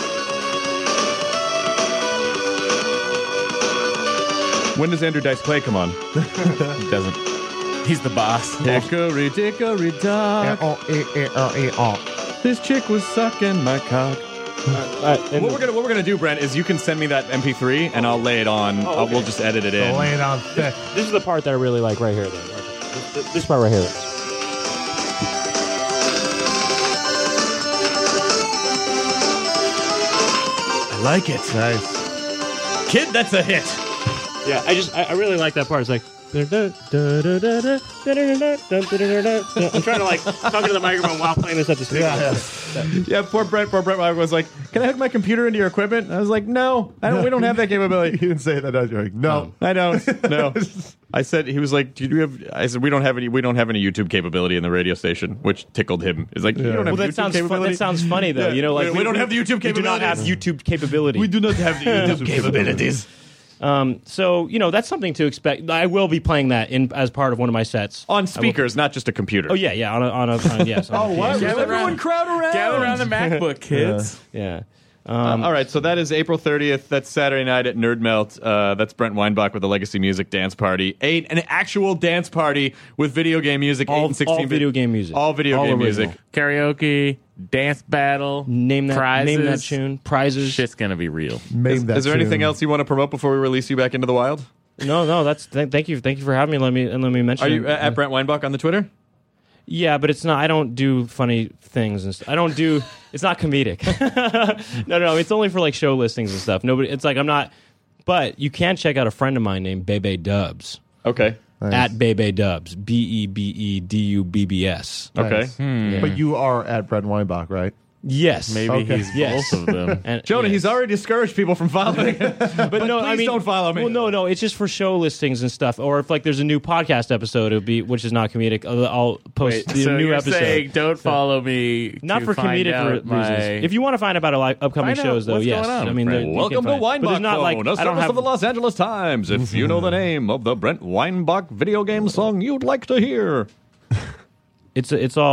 When does Andrew Dice Clay come on? He doesn't. He's the boss. Hickory dickory dock. This chick was sucking my cock. What we're gonna do, Brent, is you can send me that MP3 and I'll lay it on. We'll just edit it in. Lay it on thick. This is the part that I really like right here. This part right here. I like it. Nice. Kid, that's a hit. Yeah, I really like that part. It's like I'm trying to talk into the microphone while playing this at the speaker. Yeah, poor Brent was like, "Can I hook my computer into your equipment?" And I was like, "No, we don't have that capability." You didn't say that, did you? Like, no. I don't. No. I said, he was like, "Do you have?" I said, "We don't have any YouTube capability in the radio station," which tickled him. It's like, "You don't have YouTube capability." That sounds funny though. Yeah. We don't have the YouTube capabilities. We do not have YouTube capability. We do not have the YouTube capabilities. So that's something to expect. I will be playing that as part of one of my sets on speakers, not just a computer. Oh yeah, yes. What? Everyone crowd around. Gather around the MacBook, kids. Yeah. All right, so that is April 30th. That's Saturday night at Nerd Melt. That's Brent Weinbach with the Legacy Music Dance Party. An actual dance party with video game music. All 8 and 16 all video game music. All video game music. Karaoke, dance battle, Name that tune. Prizes. Shit's gonna be real. Is there anything else you want to promote before we release you back into the wild? No. That's thank you for having me. Let me mention. Are you at Brent Weinbach on the Twitter? Yeah, but it's not. I don't do funny things and stuff. I don't do. It's not comedic. No. It's only for show listings and stuff. Nobody. It's I'm not But you can check out a friend of mine named Bebe Dubs. Okay. Nice. At Bebe Dubs, BebeDubbs. Okay. Nice. But you are at Brent Weinbach, right? Yes, Maybe Okay. he's Yes. both of them. And, Jonah, yes. he's already discouraged people from following him. But no, please I mean, don't follow me. Well, no, it's just for show listings and stuff. Or if like there's a new podcast episode, it'll be which is not comedic. I'll post Wait, the so new you're episode. saying don't follow me. Not to for find comedic out reasons. If you want to find out about upcoming Find out shows, though, what's yes. going on, I mean, friend. you can Welcome to find- but there's Weinbach not like Phone, a I don't service have of the Los Angeles Times. If you know the name of the Brent Weinbach video game song you'd like to hear. It's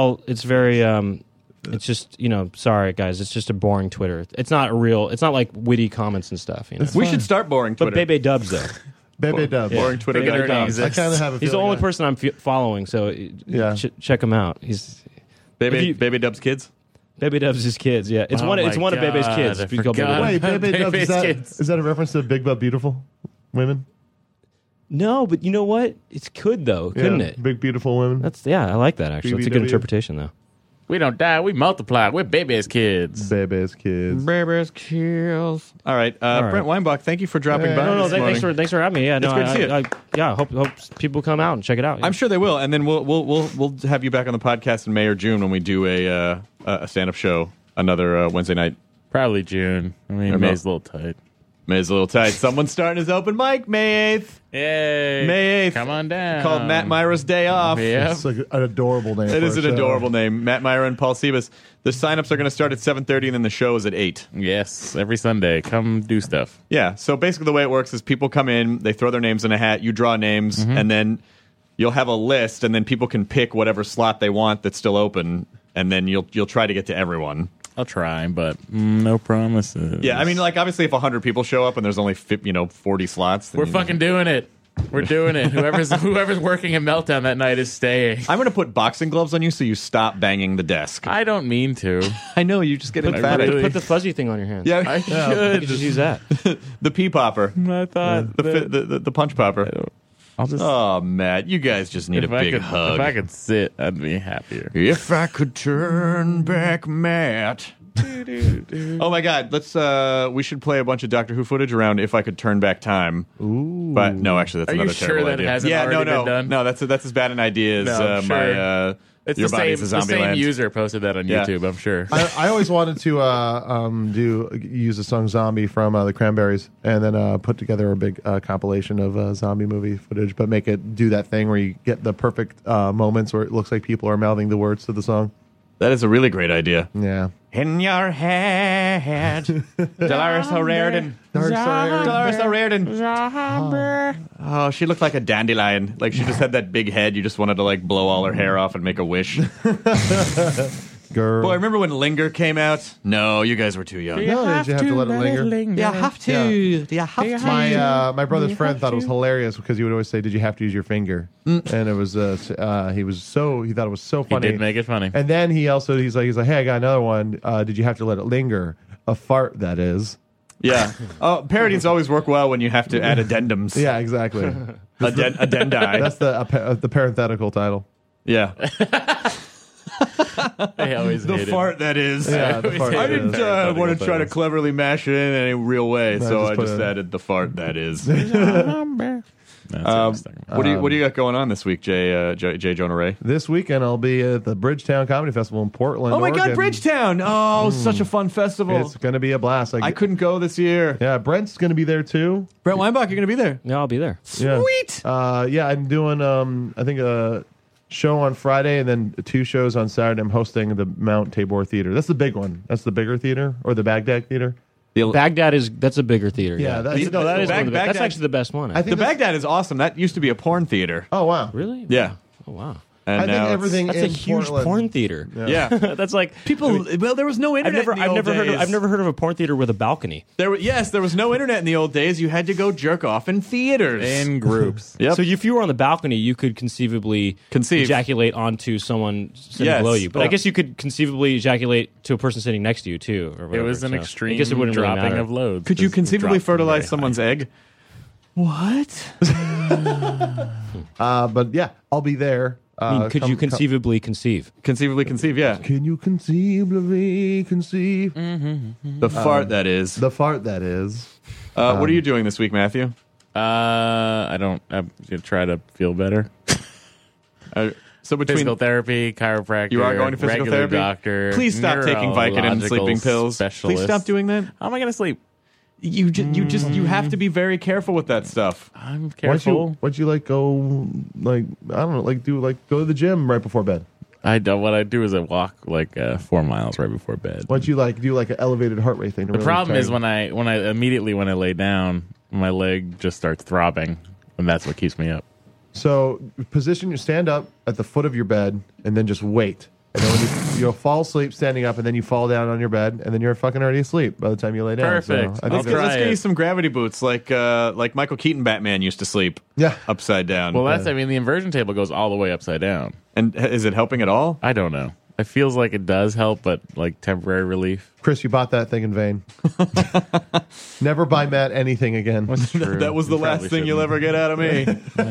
very. It's just, sorry guys, it's just a boring Twitter. It's not like witty comments and stuff. We should start boring Twitter. But Bebe Dubs though, Bebe Dubs. Boring Twitter Bebe guy. Dubs. I kind of have a he's the feeling only I- person I'm following. So Yeah. check him out. He's Baby Dubs kids. Bebe Dubs' his kids. Yeah, it's Oh one. It's my one of Bebe's God, kids. I We call Bebe forgot. Dubs. Wait, Bebe Dubs, Baby's kids. is that a reference to Big But Beautiful Women? No, but you know what? It could though, couldn't Yeah, it? Big Beautiful Women. I like that actually. It's a good BBW. interpretation though. We don't die, we multiply. We're baby's kids. Bebe's kids. Baby's kills. All right. right. Brent Weinbach, thank you for dropping Hey. by. No, this morning. thanks for having me. Yeah, no, It's great to see you. I hope people come out and check it out. I'm sure they will, and then we'll have you back on the podcast in May or June when we do a stand-up show another Wednesday night. Probably June. I mean, Or May's no. a little tight. May's a little tight. Someone's starting his open mic May 8th. Yay. May 8th. Come on down. Called Matt Myra's Day Off. Yep. It's like an adorable name. It for is a an show. adorable name. Matt Myra and Paul Sebas. The sign-ups are going to start at 7:30, and then the show is at 8. Yes, every Sunday. Come do stuff. Yeah, so basically the way it works is people come in, they throw their names in a hat, you draw names, and then you'll have a list, and then people can pick whatever slot they want that's still open, and then you'll try to get to everyone. I'll try, but no promises. Yeah, I mean, like, obviously if 100 people show up and there's only 40 slots, then We're fucking doing it. We're doing it. Whoever's working at Meltdown that night is staying. I'm going to put boxing gloves on you so you stop banging the desk. I don't mean to. I know, you just get Put, emphatic. really- put the fuzzy thing on your hands. Yeah, I You should. could just use that. the pea popper. I thought The punch popper. I'll just. Oh, Matt, you guys just need a big hug. If I could sit, I'd be happier. If I could turn back Matt. Oh my God! We should play a bunch of Doctor Who footage around If I Could Turn Back Time. Ooh. But no, actually, that's Are you another sure terrible that it idea. hasn't yeah, already no, been done? no, that's as bad an idea as No, I'm my. It's Your the Body's same. a The same Zombieland. user posted that on Yeah. YouTube. I'm sure. I always wanted to use the song "Zombie" from the Cranberries, and then put together a big compilation of zombie movie footage, but make it do that thing where you get the perfect moments where it looks like people are mouthing the words to the song. That is a really great idea. Yeah. In your head, Dolores O'Riordan. Dolores O'Riordan. Oh, she looked like a dandelion. Like she just had that big head. You just wanted to like blow all her hair off and make a wish. Girl. Boy, remember when Linger came out? No, you guys were too young. No, did you have to let it linger? You have to. You have to. My brother's friend thought it was hilarious because he would always say, "Did you have to use your finger?" And it was he thought it was so He funny. did make it funny. And then he's like, "Hey, I got another one. Did you have to let it linger? A fart, that is." Yeah. Oh, parodies always work well when you have to add addendums. Yeah, exactly. Addendi. That's the parenthetical title. Yeah. I always The hated. fart, that is. Yeah, the fart. I didn't that is. want to try to cleverly mash it in any real way, No, so just I put just a- added the fart, that is. That's what I was talking about. What do you got going on this week, J. Jonah Ray? This weekend, I'll be at the Bridgetown Comedy Festival in Portland. Oh my God, Oregon. Bridgetown! Oh, such a fun festival. It's going to be a blast. I couldn't go this year. Yeah, Brent's going to be there too. Brent Weinbach, you're going to be there. Yeah, I'll be there. Yeah. Sweet. Yeah, I'm doing I think a show on Friday and then 2 shows on Saturday. I'm hosting the Mount Tabor Theater. That's the big one. That's the bigger theater, or the Baghdad Theater. Baghdad that's a bigger theater. Yeah, that's- no, that is one of the, that's Baghdad- actually the best one. I think The Baghdad is awesome. That used to be a porn theater. Oh wow. Really? Yeah. Oh wow. And I think now it's- everything That's a in huge Portland- porn theater. Yeah. That's like People, well, there was no internet in the old days. I've never heard of a porn theater with a balcony. There was no internet in the old days. You had to go jerk off in theaters. In groups. Yep. So if you were on the balcony, you could conceivably ejaculate onto someone sitting Yes. below you. But I Yeah. guess you could conceivably ejaculate to a person sitting next to you too. Or It whatever. was an So extreme I guess it wouldn't really dropping matter. of loads. Could you 'cause it conceivably dropped from fertilize very someone's high. egg? What? But yeah, I'll be there. I mean, could you conceivably conceive? Conceivably conceive, yeah. Can you conceivably conceive The fart, that is. the fart? That is. What are you doing this week, Matthew? I'm gonna try to feel better. So between Physical therapy, chiropractor, you are going to physical regular therapy. doctor. Please stop taking Vicodin and sleeping pills. Specialist. Please stop doing that. How am I going to sleep? You have to be very careful with that stuff. I'm careful. Why'd you like go like I don't know like go to the gym right before bed? What I do is I walk like 4 miles right before bed. Why'd you like do like an elevated heart rate thing? The problem is when I immediately when I lay down, my leg just starts throbbing, and that's what keeps me up. So stand up at the foot of your bed and then just wait. And then when you'll fall asleep standing up, and then you fall down on your bed, and then you're fucking already asleep by the time you lay down. Perfect. So I think Let's get you some gravity boots, like Michael Keaton Batman used to sleep. Yeah. Upside down. Well, the inversion table goes all the way upside down. And is it helping at all? I don't know. It feels like it does help, but like temporary relief. Chris, you bought that thing in vain. Never buy Matt anything again. That's true. That was the last thing you'll ever get out of me.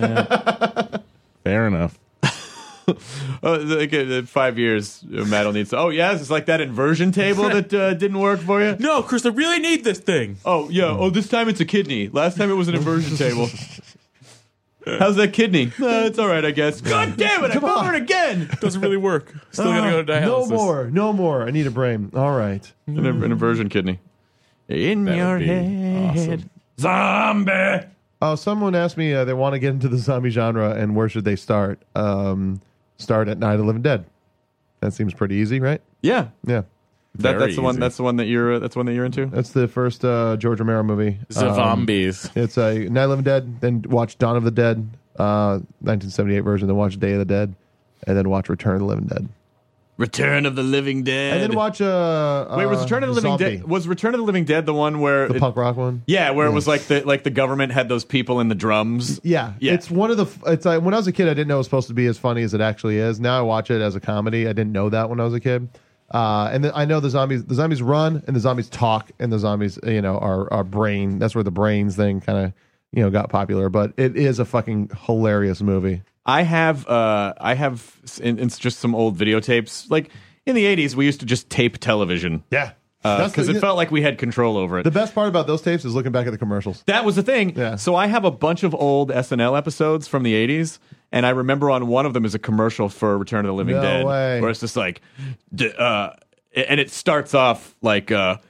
Fair enough. Like, 5 years, Matt will need. Oh yeah, it's like that inversion table that didn't work for you. No, Chris, I really need this thing. Oh yeah. Oh, this time it's a kidney. Last time it was an inversion table. How's that kidney? It's all right, I guess. God damn it! I fell it again. Doesn't really work. Still gotta go to dialysis. No more. I need a brain. All right. An inversion kidney. In That your would be head, awesome. zombie. Oh, someone asked me they want to get into the zombie genre, and where should they start? Start at Night of the Living Dead. That seems pretty easy, right? Yeah, Yeah. that's the one. easy. That's the one that you're into. That's the first George Romero movie. Zombies. It's a Night of the Living Dead, then watch Dawn of the Dead, 1978 version, then watch Day of the Dead, and then watch Return of the Living Dead. Return of the Living Dead. And then watch Wait, was Return of the Living Zombie, Dead? Was Return of the Living Dead the one where the punk rock one? Yeah, where it was like the government had those people in the drums. Yeah, Yeah. it's one of the. It's like when I was a kid, I didn't know it was supposed to be as funny as it actually is. Now I watch it as a comedy. I didn't know that when I was a kid. And then I know the zombies. The zombies run, and the zombies talk, and the zombies, are brain. That's where the brains thing kind of, got popular. But it is a fucking hilarious movie. I have in just some old videotapes. Like in the 80s, we used to just tape television. Yeah, Because it felt like we had control over it. The best part about those tapes is looking back at the commercials. That was the thing. Yeah. So I have a bunch of old SNL episodes from the 80s, and I remember on one of them is a commercial for Return of the Living No Dead, way. where it's just like, and it starts off like, here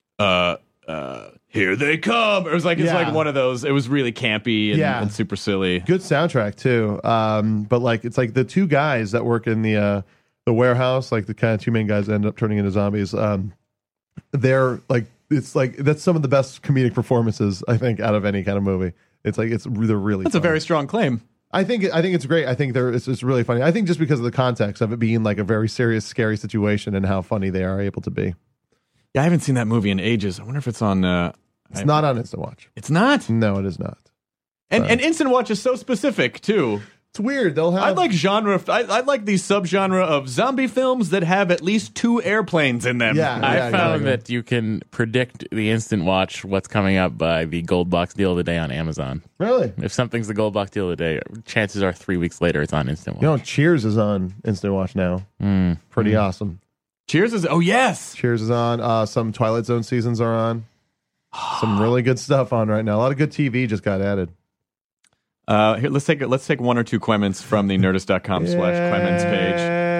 they come. It was like, it's Yeah. like one of those. It was really campy and super silly. Good soundtrack too. But like it's like the two guys that work in the warehouse, like the kind of two main guys that end up turning into zombies. They're like it's like that's some of the best comedic performances I think out of any kind of movie. It's like they're really. That's a funny. very strong claim. I think it's great. I think it's really funny. I think just because of the context of it being like a very serious, scary situation and how funny they are able to be. Yeah, I haven't seen that movie in ages. I wonder if it's on. It's not on Instant Watch. It's not. No, it is not. And Instant Watch is so specific too. It's weird. They'll have. I'd like the subgenre of zombie films that have at least 2 airplanes in them. Yeah. I found that you can predict the Instant Watch what's coming up by the Gold Box Deal of the Day on Amazon. Really. If something's the Gold Box Deal of the Day, chances are 3 weeks later it's on Instant Watch. Cheers is on Instant Watch now. Pretty awesome. Cheers is yes. Cheers is on. Some Twilight Zone seasons are on. Some really good stuff on right now. A lot of good TV just got added. Here, let's take 1 or 2 Quements from the Nerdist.com/Quements page.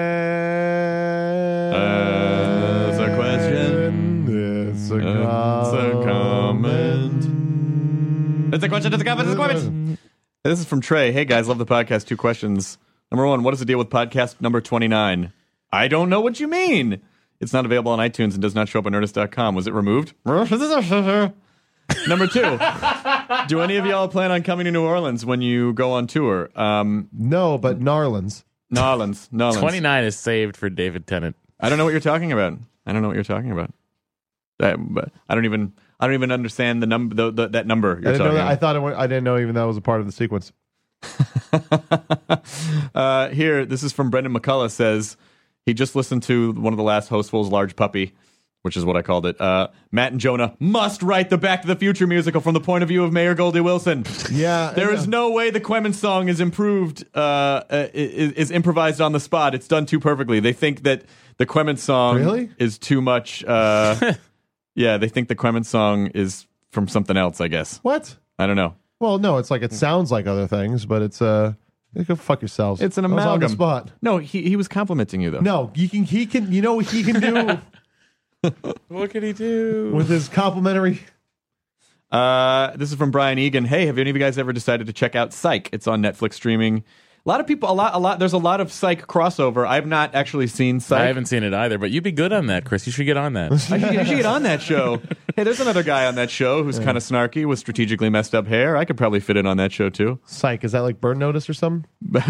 That's a question. It's a comment. It's a question. It's a comment. It's a comment. This is from Trey. Hey guys, love the podcast. 2 questions. Number 1, what is the deal with podcast number 29? I don't know what you mean. It's not available on iTunes and does not show up on Nerdist.com. Was it removed? Number 2, do any of y'all plan on coming to New Orleans when you go on tour? No, but Narlands. Nolans. 29 is saved for David Tennant. I don't know what you're talking about. But I don't even understand the number. That number you're I didn't know talking that. about. I didn't know even that was a part of the sequence. Here, this is from Brendan McCullough. Says he just listened to one of the last Hostfuls, Large Puppy, which is what I called it. Matt and Jonah must write the Back to the Future musical from the point of view of Mayor Goldie Wilson. Yeah, There is no way the Quemens song is improved, is improvised on the spot. It's done too perfectly. They think that the Quemens song Really? is too much. Yeah, they think the Quemens song is from something else, I guess. What? I don't know. Well, no, it's like it sounds like other things, but it's you go fuck yourselves. It's an I was amalgam. on the spot. No, he was complimenting you though. No, he can. You know what he can do What can he do? with his complimentary. This is from Brian Egan. Hey, have any of you guys ever decided to check out Psych? It's on Netflix streaming. A lot of people, a lot. There's a lot of Psych crossover. I've not actually seen Psych. I haven't seen it either, but you'd be good on that, Chris. You should get on that. You should get on that show. Hey, there's another guy on that show who's kind of snarky with strategically messed up hair. I could probably fit in on that show too. Psych, is that like Burn Notice or something?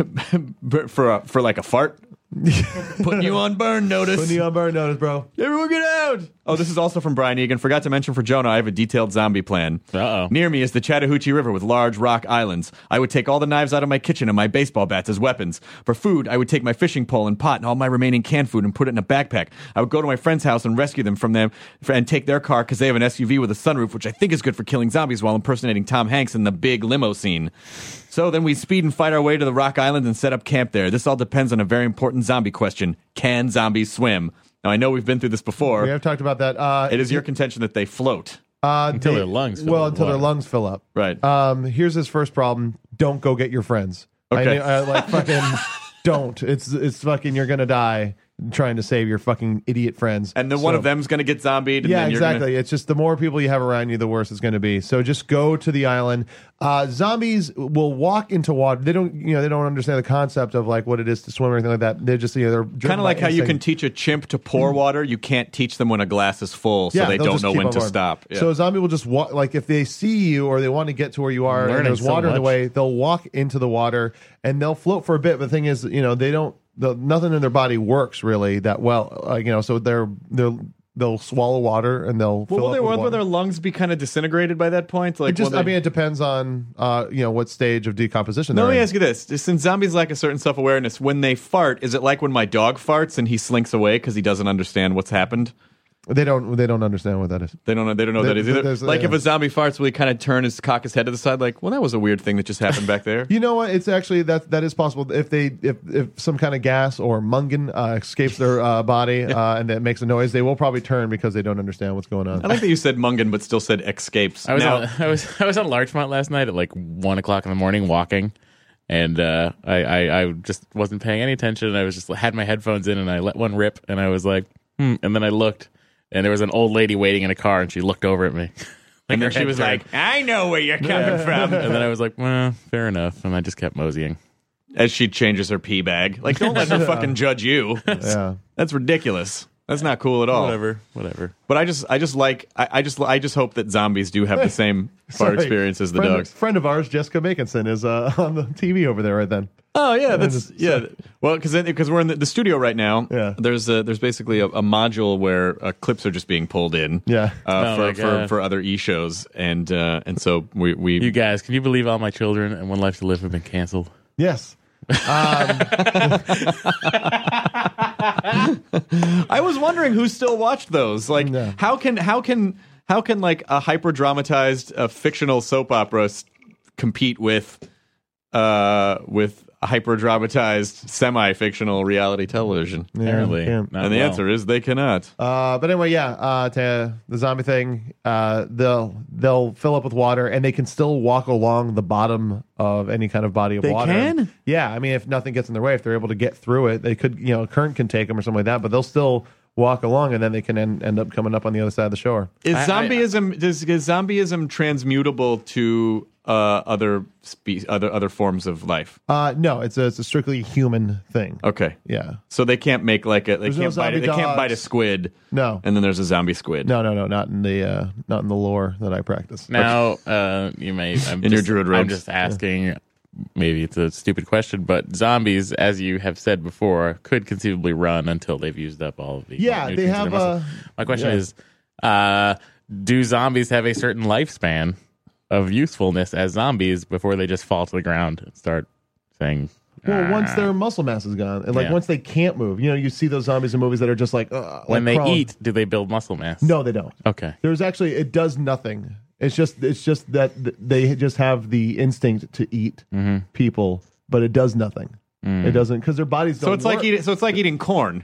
for like a fart. Putting you on burn notice. Putting you on Burn Notice, bro. Everyone get out! Oh, this is also from Brian Egan. Forgot to mention for Jonah, I have a detailed zombie plan. Uh-oh. Near me is the Chattahoochee River with large rock islands. I would take all the knives out of my kitchen and my baseball bats as weapons. For food, I would take my fishing pole and pot and all my remaining canned food and put it in a backpack. I would go to my friend's house and rescue them from them and take their car because they have an SUV with a sunroof, which I think is good for killing zombies while impersonating Tom Hanks in the big limo scene. So then we speed and fight our way to the Rock Island and set up camp there. This all depends on a very important zombie question. Can zombies swim? Now, I know we've been through this before. We have talked about that. It is your contention that they float. Until their lungs fill up with until their water. lungs fill up. Right. Here's his first problem. Don't go get your friends. Okay. Like fucking don't. It's fucking you're gonna die trying to save your fucking idiot friends. And then one of them's going to get zombied. And Yeah, then you're exactly. It's just the more people you have around you, the worse it's going to be. So just go to the island. Zombies will walk into water. They don't understand the concept of like what it is to swim or anything like that. They're just they're kind of like how you can teach a chimp to pour water. You can't teach them when a glass is full, so they they'll don't just know keep when on to going. stop. Yeah. So a zombie will just walk. Like if they see you or they want to get to where you are, and learning there's so water in the much. way, they'll walk into the water and they'll float for a bit. But the thing is, they don't. Nothing in their body works really that well. So they'll swallow water and they'll. Well, fill up with will water. their lungs be kind of disintegrated by that point? Like, It depends on what stage of decomposition. Now, they're let me in. ask you this: since zombies lack a certain self-awareness, when they fart, is it like when my dog farts and he slinks away because he doesn't understand what's happened? They don't understand what that is. They don't know what that is either. there's- Like if yeah. a zombie farts, will he kind of cock his head to the side, like, well, that was a weird thing that just happened back there? You know what? It's actually that is possible. If some kind of gas or mungan escapes their body and that makes a noise, they will probably turn because they don't understand what's going on. I like that you said Mungan, but still said escapes. I was Now- I was on Larchmont last night at like 1:00 in the morning walking, and I just wasn't paying any attention. I was just had my headphones in and I let one rip, and I was like, and then I looked, and there was an old lady waiting in a car, and she looked over at me. and then her she head was turned. like, I know where you're coming from. And then I was like, well, fair enough, and I just kept moseying. As she changes her pee bag. Like, don't let her fucking judge you. Yeah. That's ridiculous. That's not cool at all. Whatever. But I just hope that zombies do have the same fart Sorry. experience as the dogs. Friend of ours, Jessica Makinson, is on the TV over there right then. Oh yeah, just- Well, because we're in the studio right now. Yeah. There's basically a module where clips are just being pulled in. Yeah. Oh, my God. for other e-shows, and so we You guys, can you believe All My Children and One Life to Live have been canceled? Yes. I was wondering who still watched those. Like, No. how can like a hyper dramatized fictional soap opera compete with a hyper dramatized semi fictional reality television? Apparently. can't. not And the well. answer is they cannot. But anyway, to the zombie thing, they'll fill up with water and they can still walk along the bottom of any kind of body of They water. can? Yeah, I mean, if nothing gets in their way, if they're able to get through it, they could, a current can take them or something like that. But they'll still walk along, and then they can end up coming up on the other side of the shore. Is I- zombieism transmutable to other forms of life? No, it's a strictly human thing. Okay. Yeah. So they can't make like a There's no zombie they can't bite a dogs. squid. No. And then there's a zombie squid. No, not in the lore that I practice. Now, you may. In your druid I'm robes. just asking. Maybe it's a stupid question, but zombies, as you have said before, could conceivably run until they've used up all of the Yeah, they nutrients in have, their muscle. My question yeah. is, do zombies have a certain lifespan of usefulness as zombies before they just fall to the ground and start saying? Well, once their muscle mass is gone, and Yeah. once they can't move, you see those zombies in movies that are just like When they crawling. eat, do they build muscle mass? No, they don't. Okay. There's actually it does nothing. It's just that they just have the instinct to eat people, but it does nothing. It doesn't because their bodies don't. So it's like work. eating corn.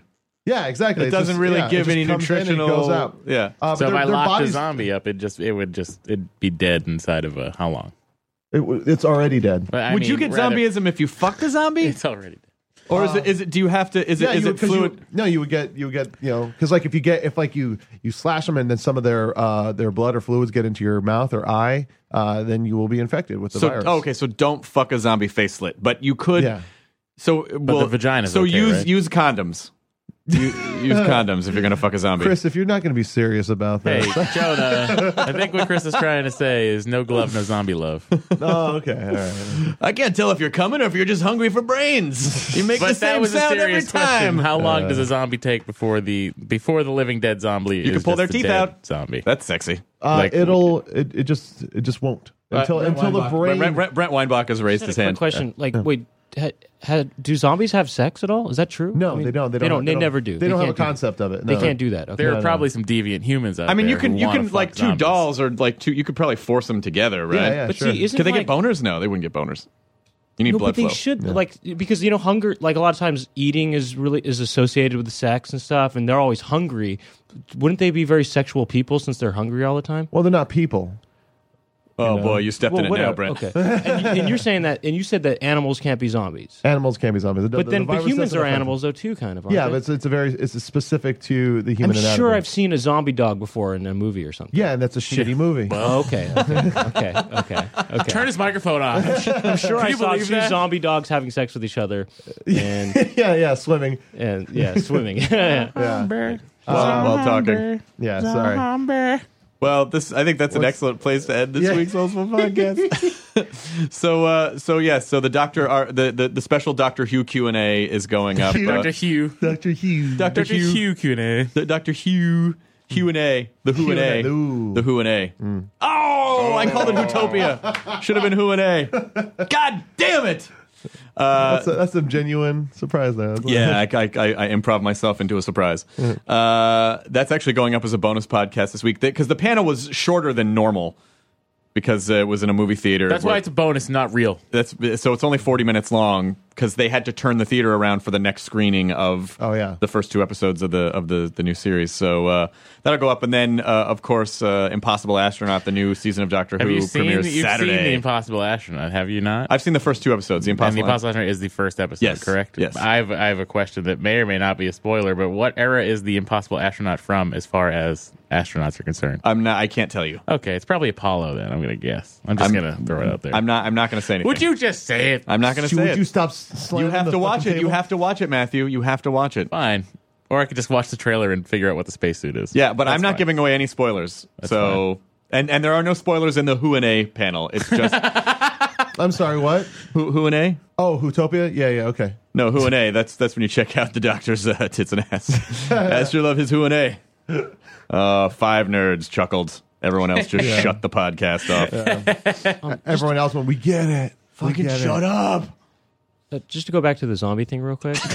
Yeah, exactly. It It's doesn't just- really yeah, it give just any comes in and nutritional. goes out. Yeah. But So if I their locked bodies- the zombie up, it'd be dead inside of how long? it's already dead. But, I Would you mean, get rather- zombieism if you fucked a zombie, It's already dead. or is it? Do you have to? Is it? Is it 'cause fluid? you would get because like if you slash them and then some of their blood or fluids get into your mouth or eye, then you will be infected with the So virus. okay, so don't fuck a zombie face slit, but you could. Yeah. So well, the vagina's so okay, use right? use condoms. Use condoms if you're gonna fuck a zombie. Chris, if you're not going to be serious about Hey, this, Jonah, I think what Chris is trying to say is no glove, no zombie love. oh, okay, all right. I can't tell if you're coming or if you're just hungry for brains. You make the But that same was a sound every serious question. time. How long does a zombie take before the living dead zombie You is can pull just their a teeth dead out. zombie? That's sexy. It just won't until the brain. Brent Weinbach has raised his Quick hand. question. Wait, do zombies have sex at all? Is that true? No, I mean, they don't. They never do. They don't have a can't do that. concept of it. They No. can't do that. Okay. There are probably some deviant humans out I mean, there you can who wanna fuck like two zombies. dolls or like two. You could probably force them together, right? Yeah, But sure. see, isn't Could they like, get boners? No, they wouldn't get boners. You need No, blood but they flow. should like because hunger. Like a lot of times, eating is associated with sex and stuff, and they're always hungry. Wouldn't they be very sexual people since they're hungry all the time? Well, they're not people. Oh boy, you stepped in it now, whatever. Brent. Okay, and you're saying that, and you said that animals can't be zombies. Animals can't be zombies. But then, virus humans doesn't are affect animals though too, kind of. Aren't Yeah, they? but it's specific to the I'm human anatomy. sure I've seen a zombie dog before in a movie or something. Yeah, and that's a shitty movie. Oh, okay. Okay. Turn his microphone on. I'm sure I you saw believe two that? zombie dogs having sex with each other, and yeah, swimming. swimming. Yeah, While talking. yeah. Sorry. Well, I think that's an excellent place to end this Yeah. week's Hostful podcast. So the Doctor, the special Doctor Who Q&A is going up. Dr. Hugh. Dr. Hughes. Dr. Dr. Hugh, Hugh Q&A. the Dr. Hugh Q&A, the Who and A, Ooh. the Who and A. Oh, I called it Hootopia. Should have been Who and A. God damn it! That's some genuine surprise there. Yeah, I improv myself into a surprise. That's actually going up as a bonus podcast this week because the panel was shorter than normal because it was in a movie theater. That's why it's a bonus, not real. So it's only 40 minutes long because they had to turn the theater around for the next screening of the first two episodes of the new series. So that'll go up, and then of course Impossible Astronaut, the new season of Doctor Have Who, you seen premieres you've Saturday. seen The Impossible Astronaut, have you not? I've seen the first two episodes. The And The Impossible. Impossible Astronaut is the first episode, Yes, correct? yes. I have a question that may or may not be a spoiler, but what era is The Impossible Astronaut from as far as astronauts are concerned? I can't tell you. Okay, it's probably Apollo then, I'm going to guess. I'm just going to throw it out there. I'm not going to say anything. Would you just say it? I'm not going to say Would it. you stop slamming You have the to watch fucking it. You table? have to watch it, Matthew. You have to watch it. Fine. Or I could just watch the trailer and figure out what the spacesuit is. Yeah, but That's I'm not fine. giving away any spoilers. So and there are no spoilers in the Who and A panel. It's just I'm sorry. What? Who and A. Oh, Hootopia. Yeah. Okay. No, Who and A. That's when you check out the Doctor's tits and ass. Astor Love his Who and A. 5 nerds chuckled. Everyone else just shut the podcast off. Everyone else went. We get it. Fucking shut up. Just to go back to the zombie thing real quick.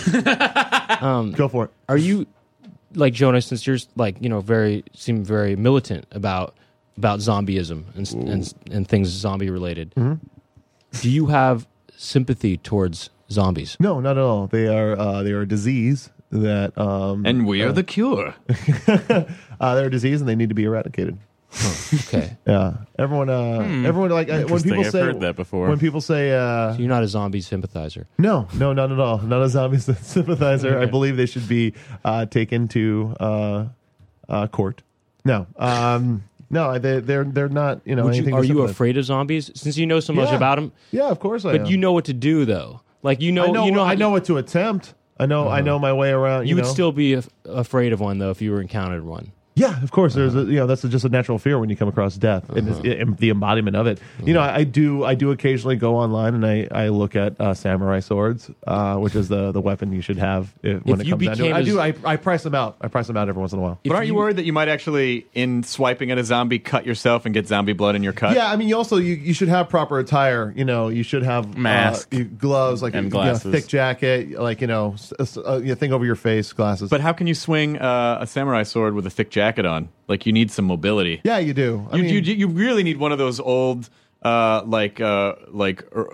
Go for it. Are you like Jonah? Since you're seem very militant about zombieism and things zombie related. Mm-hmm. Do you have sympathy towards zombies? No, not at all. They are a disease that And we are the cure. they're a disease and they need to be eradicated. Okay, Yeah. Everyone like when Interesting. people I've say heard that before. When people say so you're not a zombie sympathizer. no, not at all. Not a zombie sympathizer. I believe they should be taken to court. No. No, they're not. You know, anything. Are to you sympathize. afraid of zombies? Since you know so much Yeah. about them, Yeah, of course I am. but you know what to do though. Like you know, I know what to attempt. I know my way around. You would know? still be afraid of one though if you were encountered one. Yeah, of course. There's that's just a natural fear when you come across death and the embodiment of it. You know, I do occasionally go online and I look at samurai swords, which is the weapon you should have when If it you comes down to it. became I price them out. I price them out every once in a while. But aren't you worried that you might actually, in swiping at a zombie, cut yourself and get zombie blood in your cut? Yeah, I mean, you should have proper attire. You know, you should have Mask. gloves, like And you know, glasses. thick jacket, like thing over your face, glasses. But how can you swing a samurai sword with a thick jacket on? Like, you need some mobility. yeah, you do. I mean, You really need one of those old, one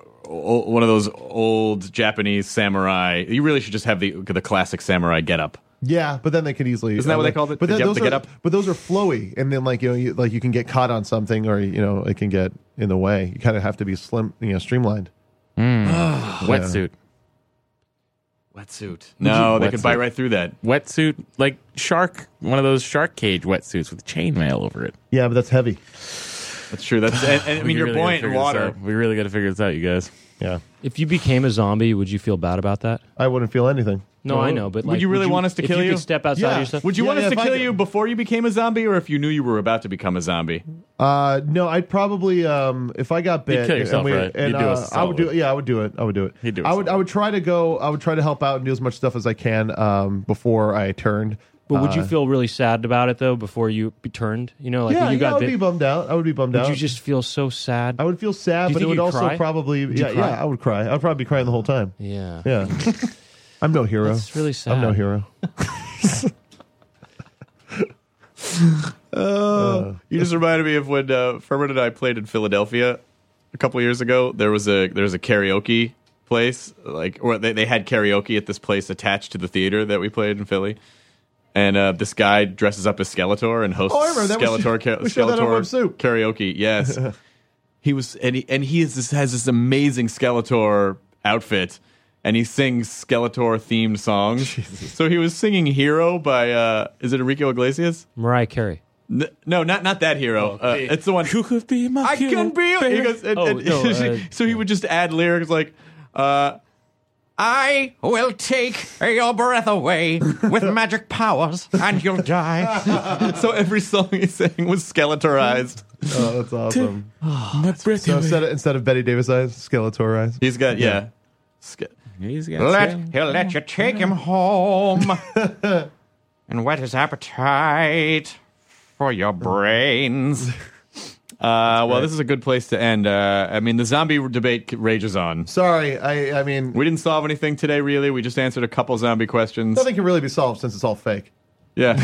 of those old Japanese samurai. You really should just have the classic samurai getup. Yeah, but then they could easily. Isn't that what they called it? But then The those get are, up? but those are flowy, and then you can get caught on something, or it can get in the way. You kind of have to be streamlined. Wetsuit. Wetsuit. No, they could Wetsuit. bite right through that. Wetsuit, like one of those shark cage wetsuits with chainmail over it. Yeah, but that's heavy. That's true. That's and I mean, you're buoyant in water. We really got to figure this out, you guys. Yeah, If you became a zombie, would you feel bad about that? I wouldn't feel anything. No, I know, but Would you really want us to kill if you? you could step outside Yeah. yourself? Would you want us to if I kill could- you before you became a zombie, or if you knew you were about to become a zombie? No, I'd probably if I got bit, You'd kill yourself, right? And, You'd do us a I would do. solid. Yeah, I would do it. I would do it. He'd do us I would. solid. I would try to go. I would try to help out and do as much stuff as I can before I turned. But would you feel really sad about it, though, before you be turned? Like yeah, when you I got would bit, be bummed out. I would be bummed would out. you just feel so sad? I would feel sad, Do you but it think would you'd also cry? probably. Would you Yeah, cry? yeah, I would cry. I would probably be crying the whole time. Yeah. Yeah, I'm no hero. That's really sad. I'm no hero. You just reminded me of when Furman and I played in Philadelphia a couple years ago. There was a karaoke place, or they had karaoke at this place attached to the theater that we played in Philly. And this guy dresses up as Skeletor and hosts Oh, I remember that. We showed that on Web Soup. karaoke. Yes, he has this amazing Skeletor outfit, and he sings Skeletor themed songs. So he was singing "Hero" by is it Enrique Iglesias? Mariah Carey. No, not that hero. It's the one. You could be my I can be. He goes, so he would just add lyrics like, "I will take your breath away with magic powers, and you'll die." So every song he sang was Skeletorized. Oh, that's awesome. my breath So away. instead of Betty Davis eyes, Skeletor eyes. He's got He's got He'll let you take him home and whet his appetite for your brains. Well, this is a good place to end. I mean, the zombie debate rages on. Sorry, I mean, We didn't solve anything today, really. We just answered a couple zombie questions. nothing can really be solved since it's all fake. Yeah.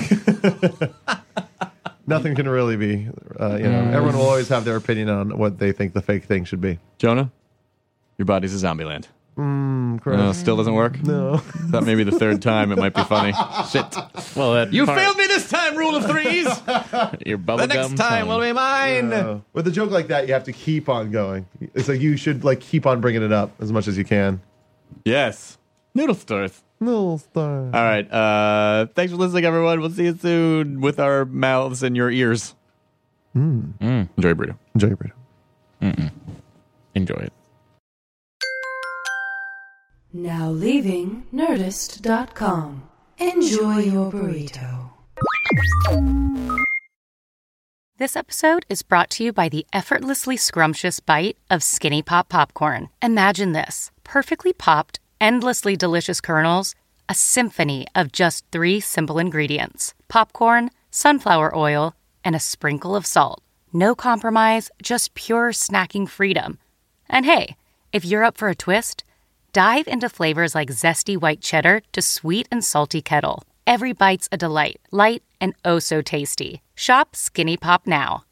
Nothing can really be. Everyone will always have their opinion on what they think the fake thing should be. Jonah, your body's a zombie land. Correct. No, still doesn't work? No. Thought maybe the third time it might be funny. Shit. Well, You failed me this time, rule of threes. Your The bubblegum next time will be mine. With a joke like that, you have to keep on going. It's like you should keep on bringing it up as much as you can. Yes. Noodle stars. Little star. All right. Thanks for listening, everyone. We'll see you soon with our mouths in your ears. Enjoy your burrito. Enjoy your burrito. Enjoy it. Now leaving Nerdist.com. Enjoy your burrito. This episode is brought to you by the effortlessly scrumptious bite of Skinny Pop Popcorn. Imagine this: perfectly popped, endlessly delicious kernels, a symphony of just 3 simple ingredients: popcorn, sunflower oil, and a sprinkle of salt. No compromise, just pure snacking freedom. And hey, if you're up for a twist, dive into flavors like zesty white cheddar to sweet and salty kettle. Every bite's a delight, light and oh so tasty. Shop Skinny Pop now.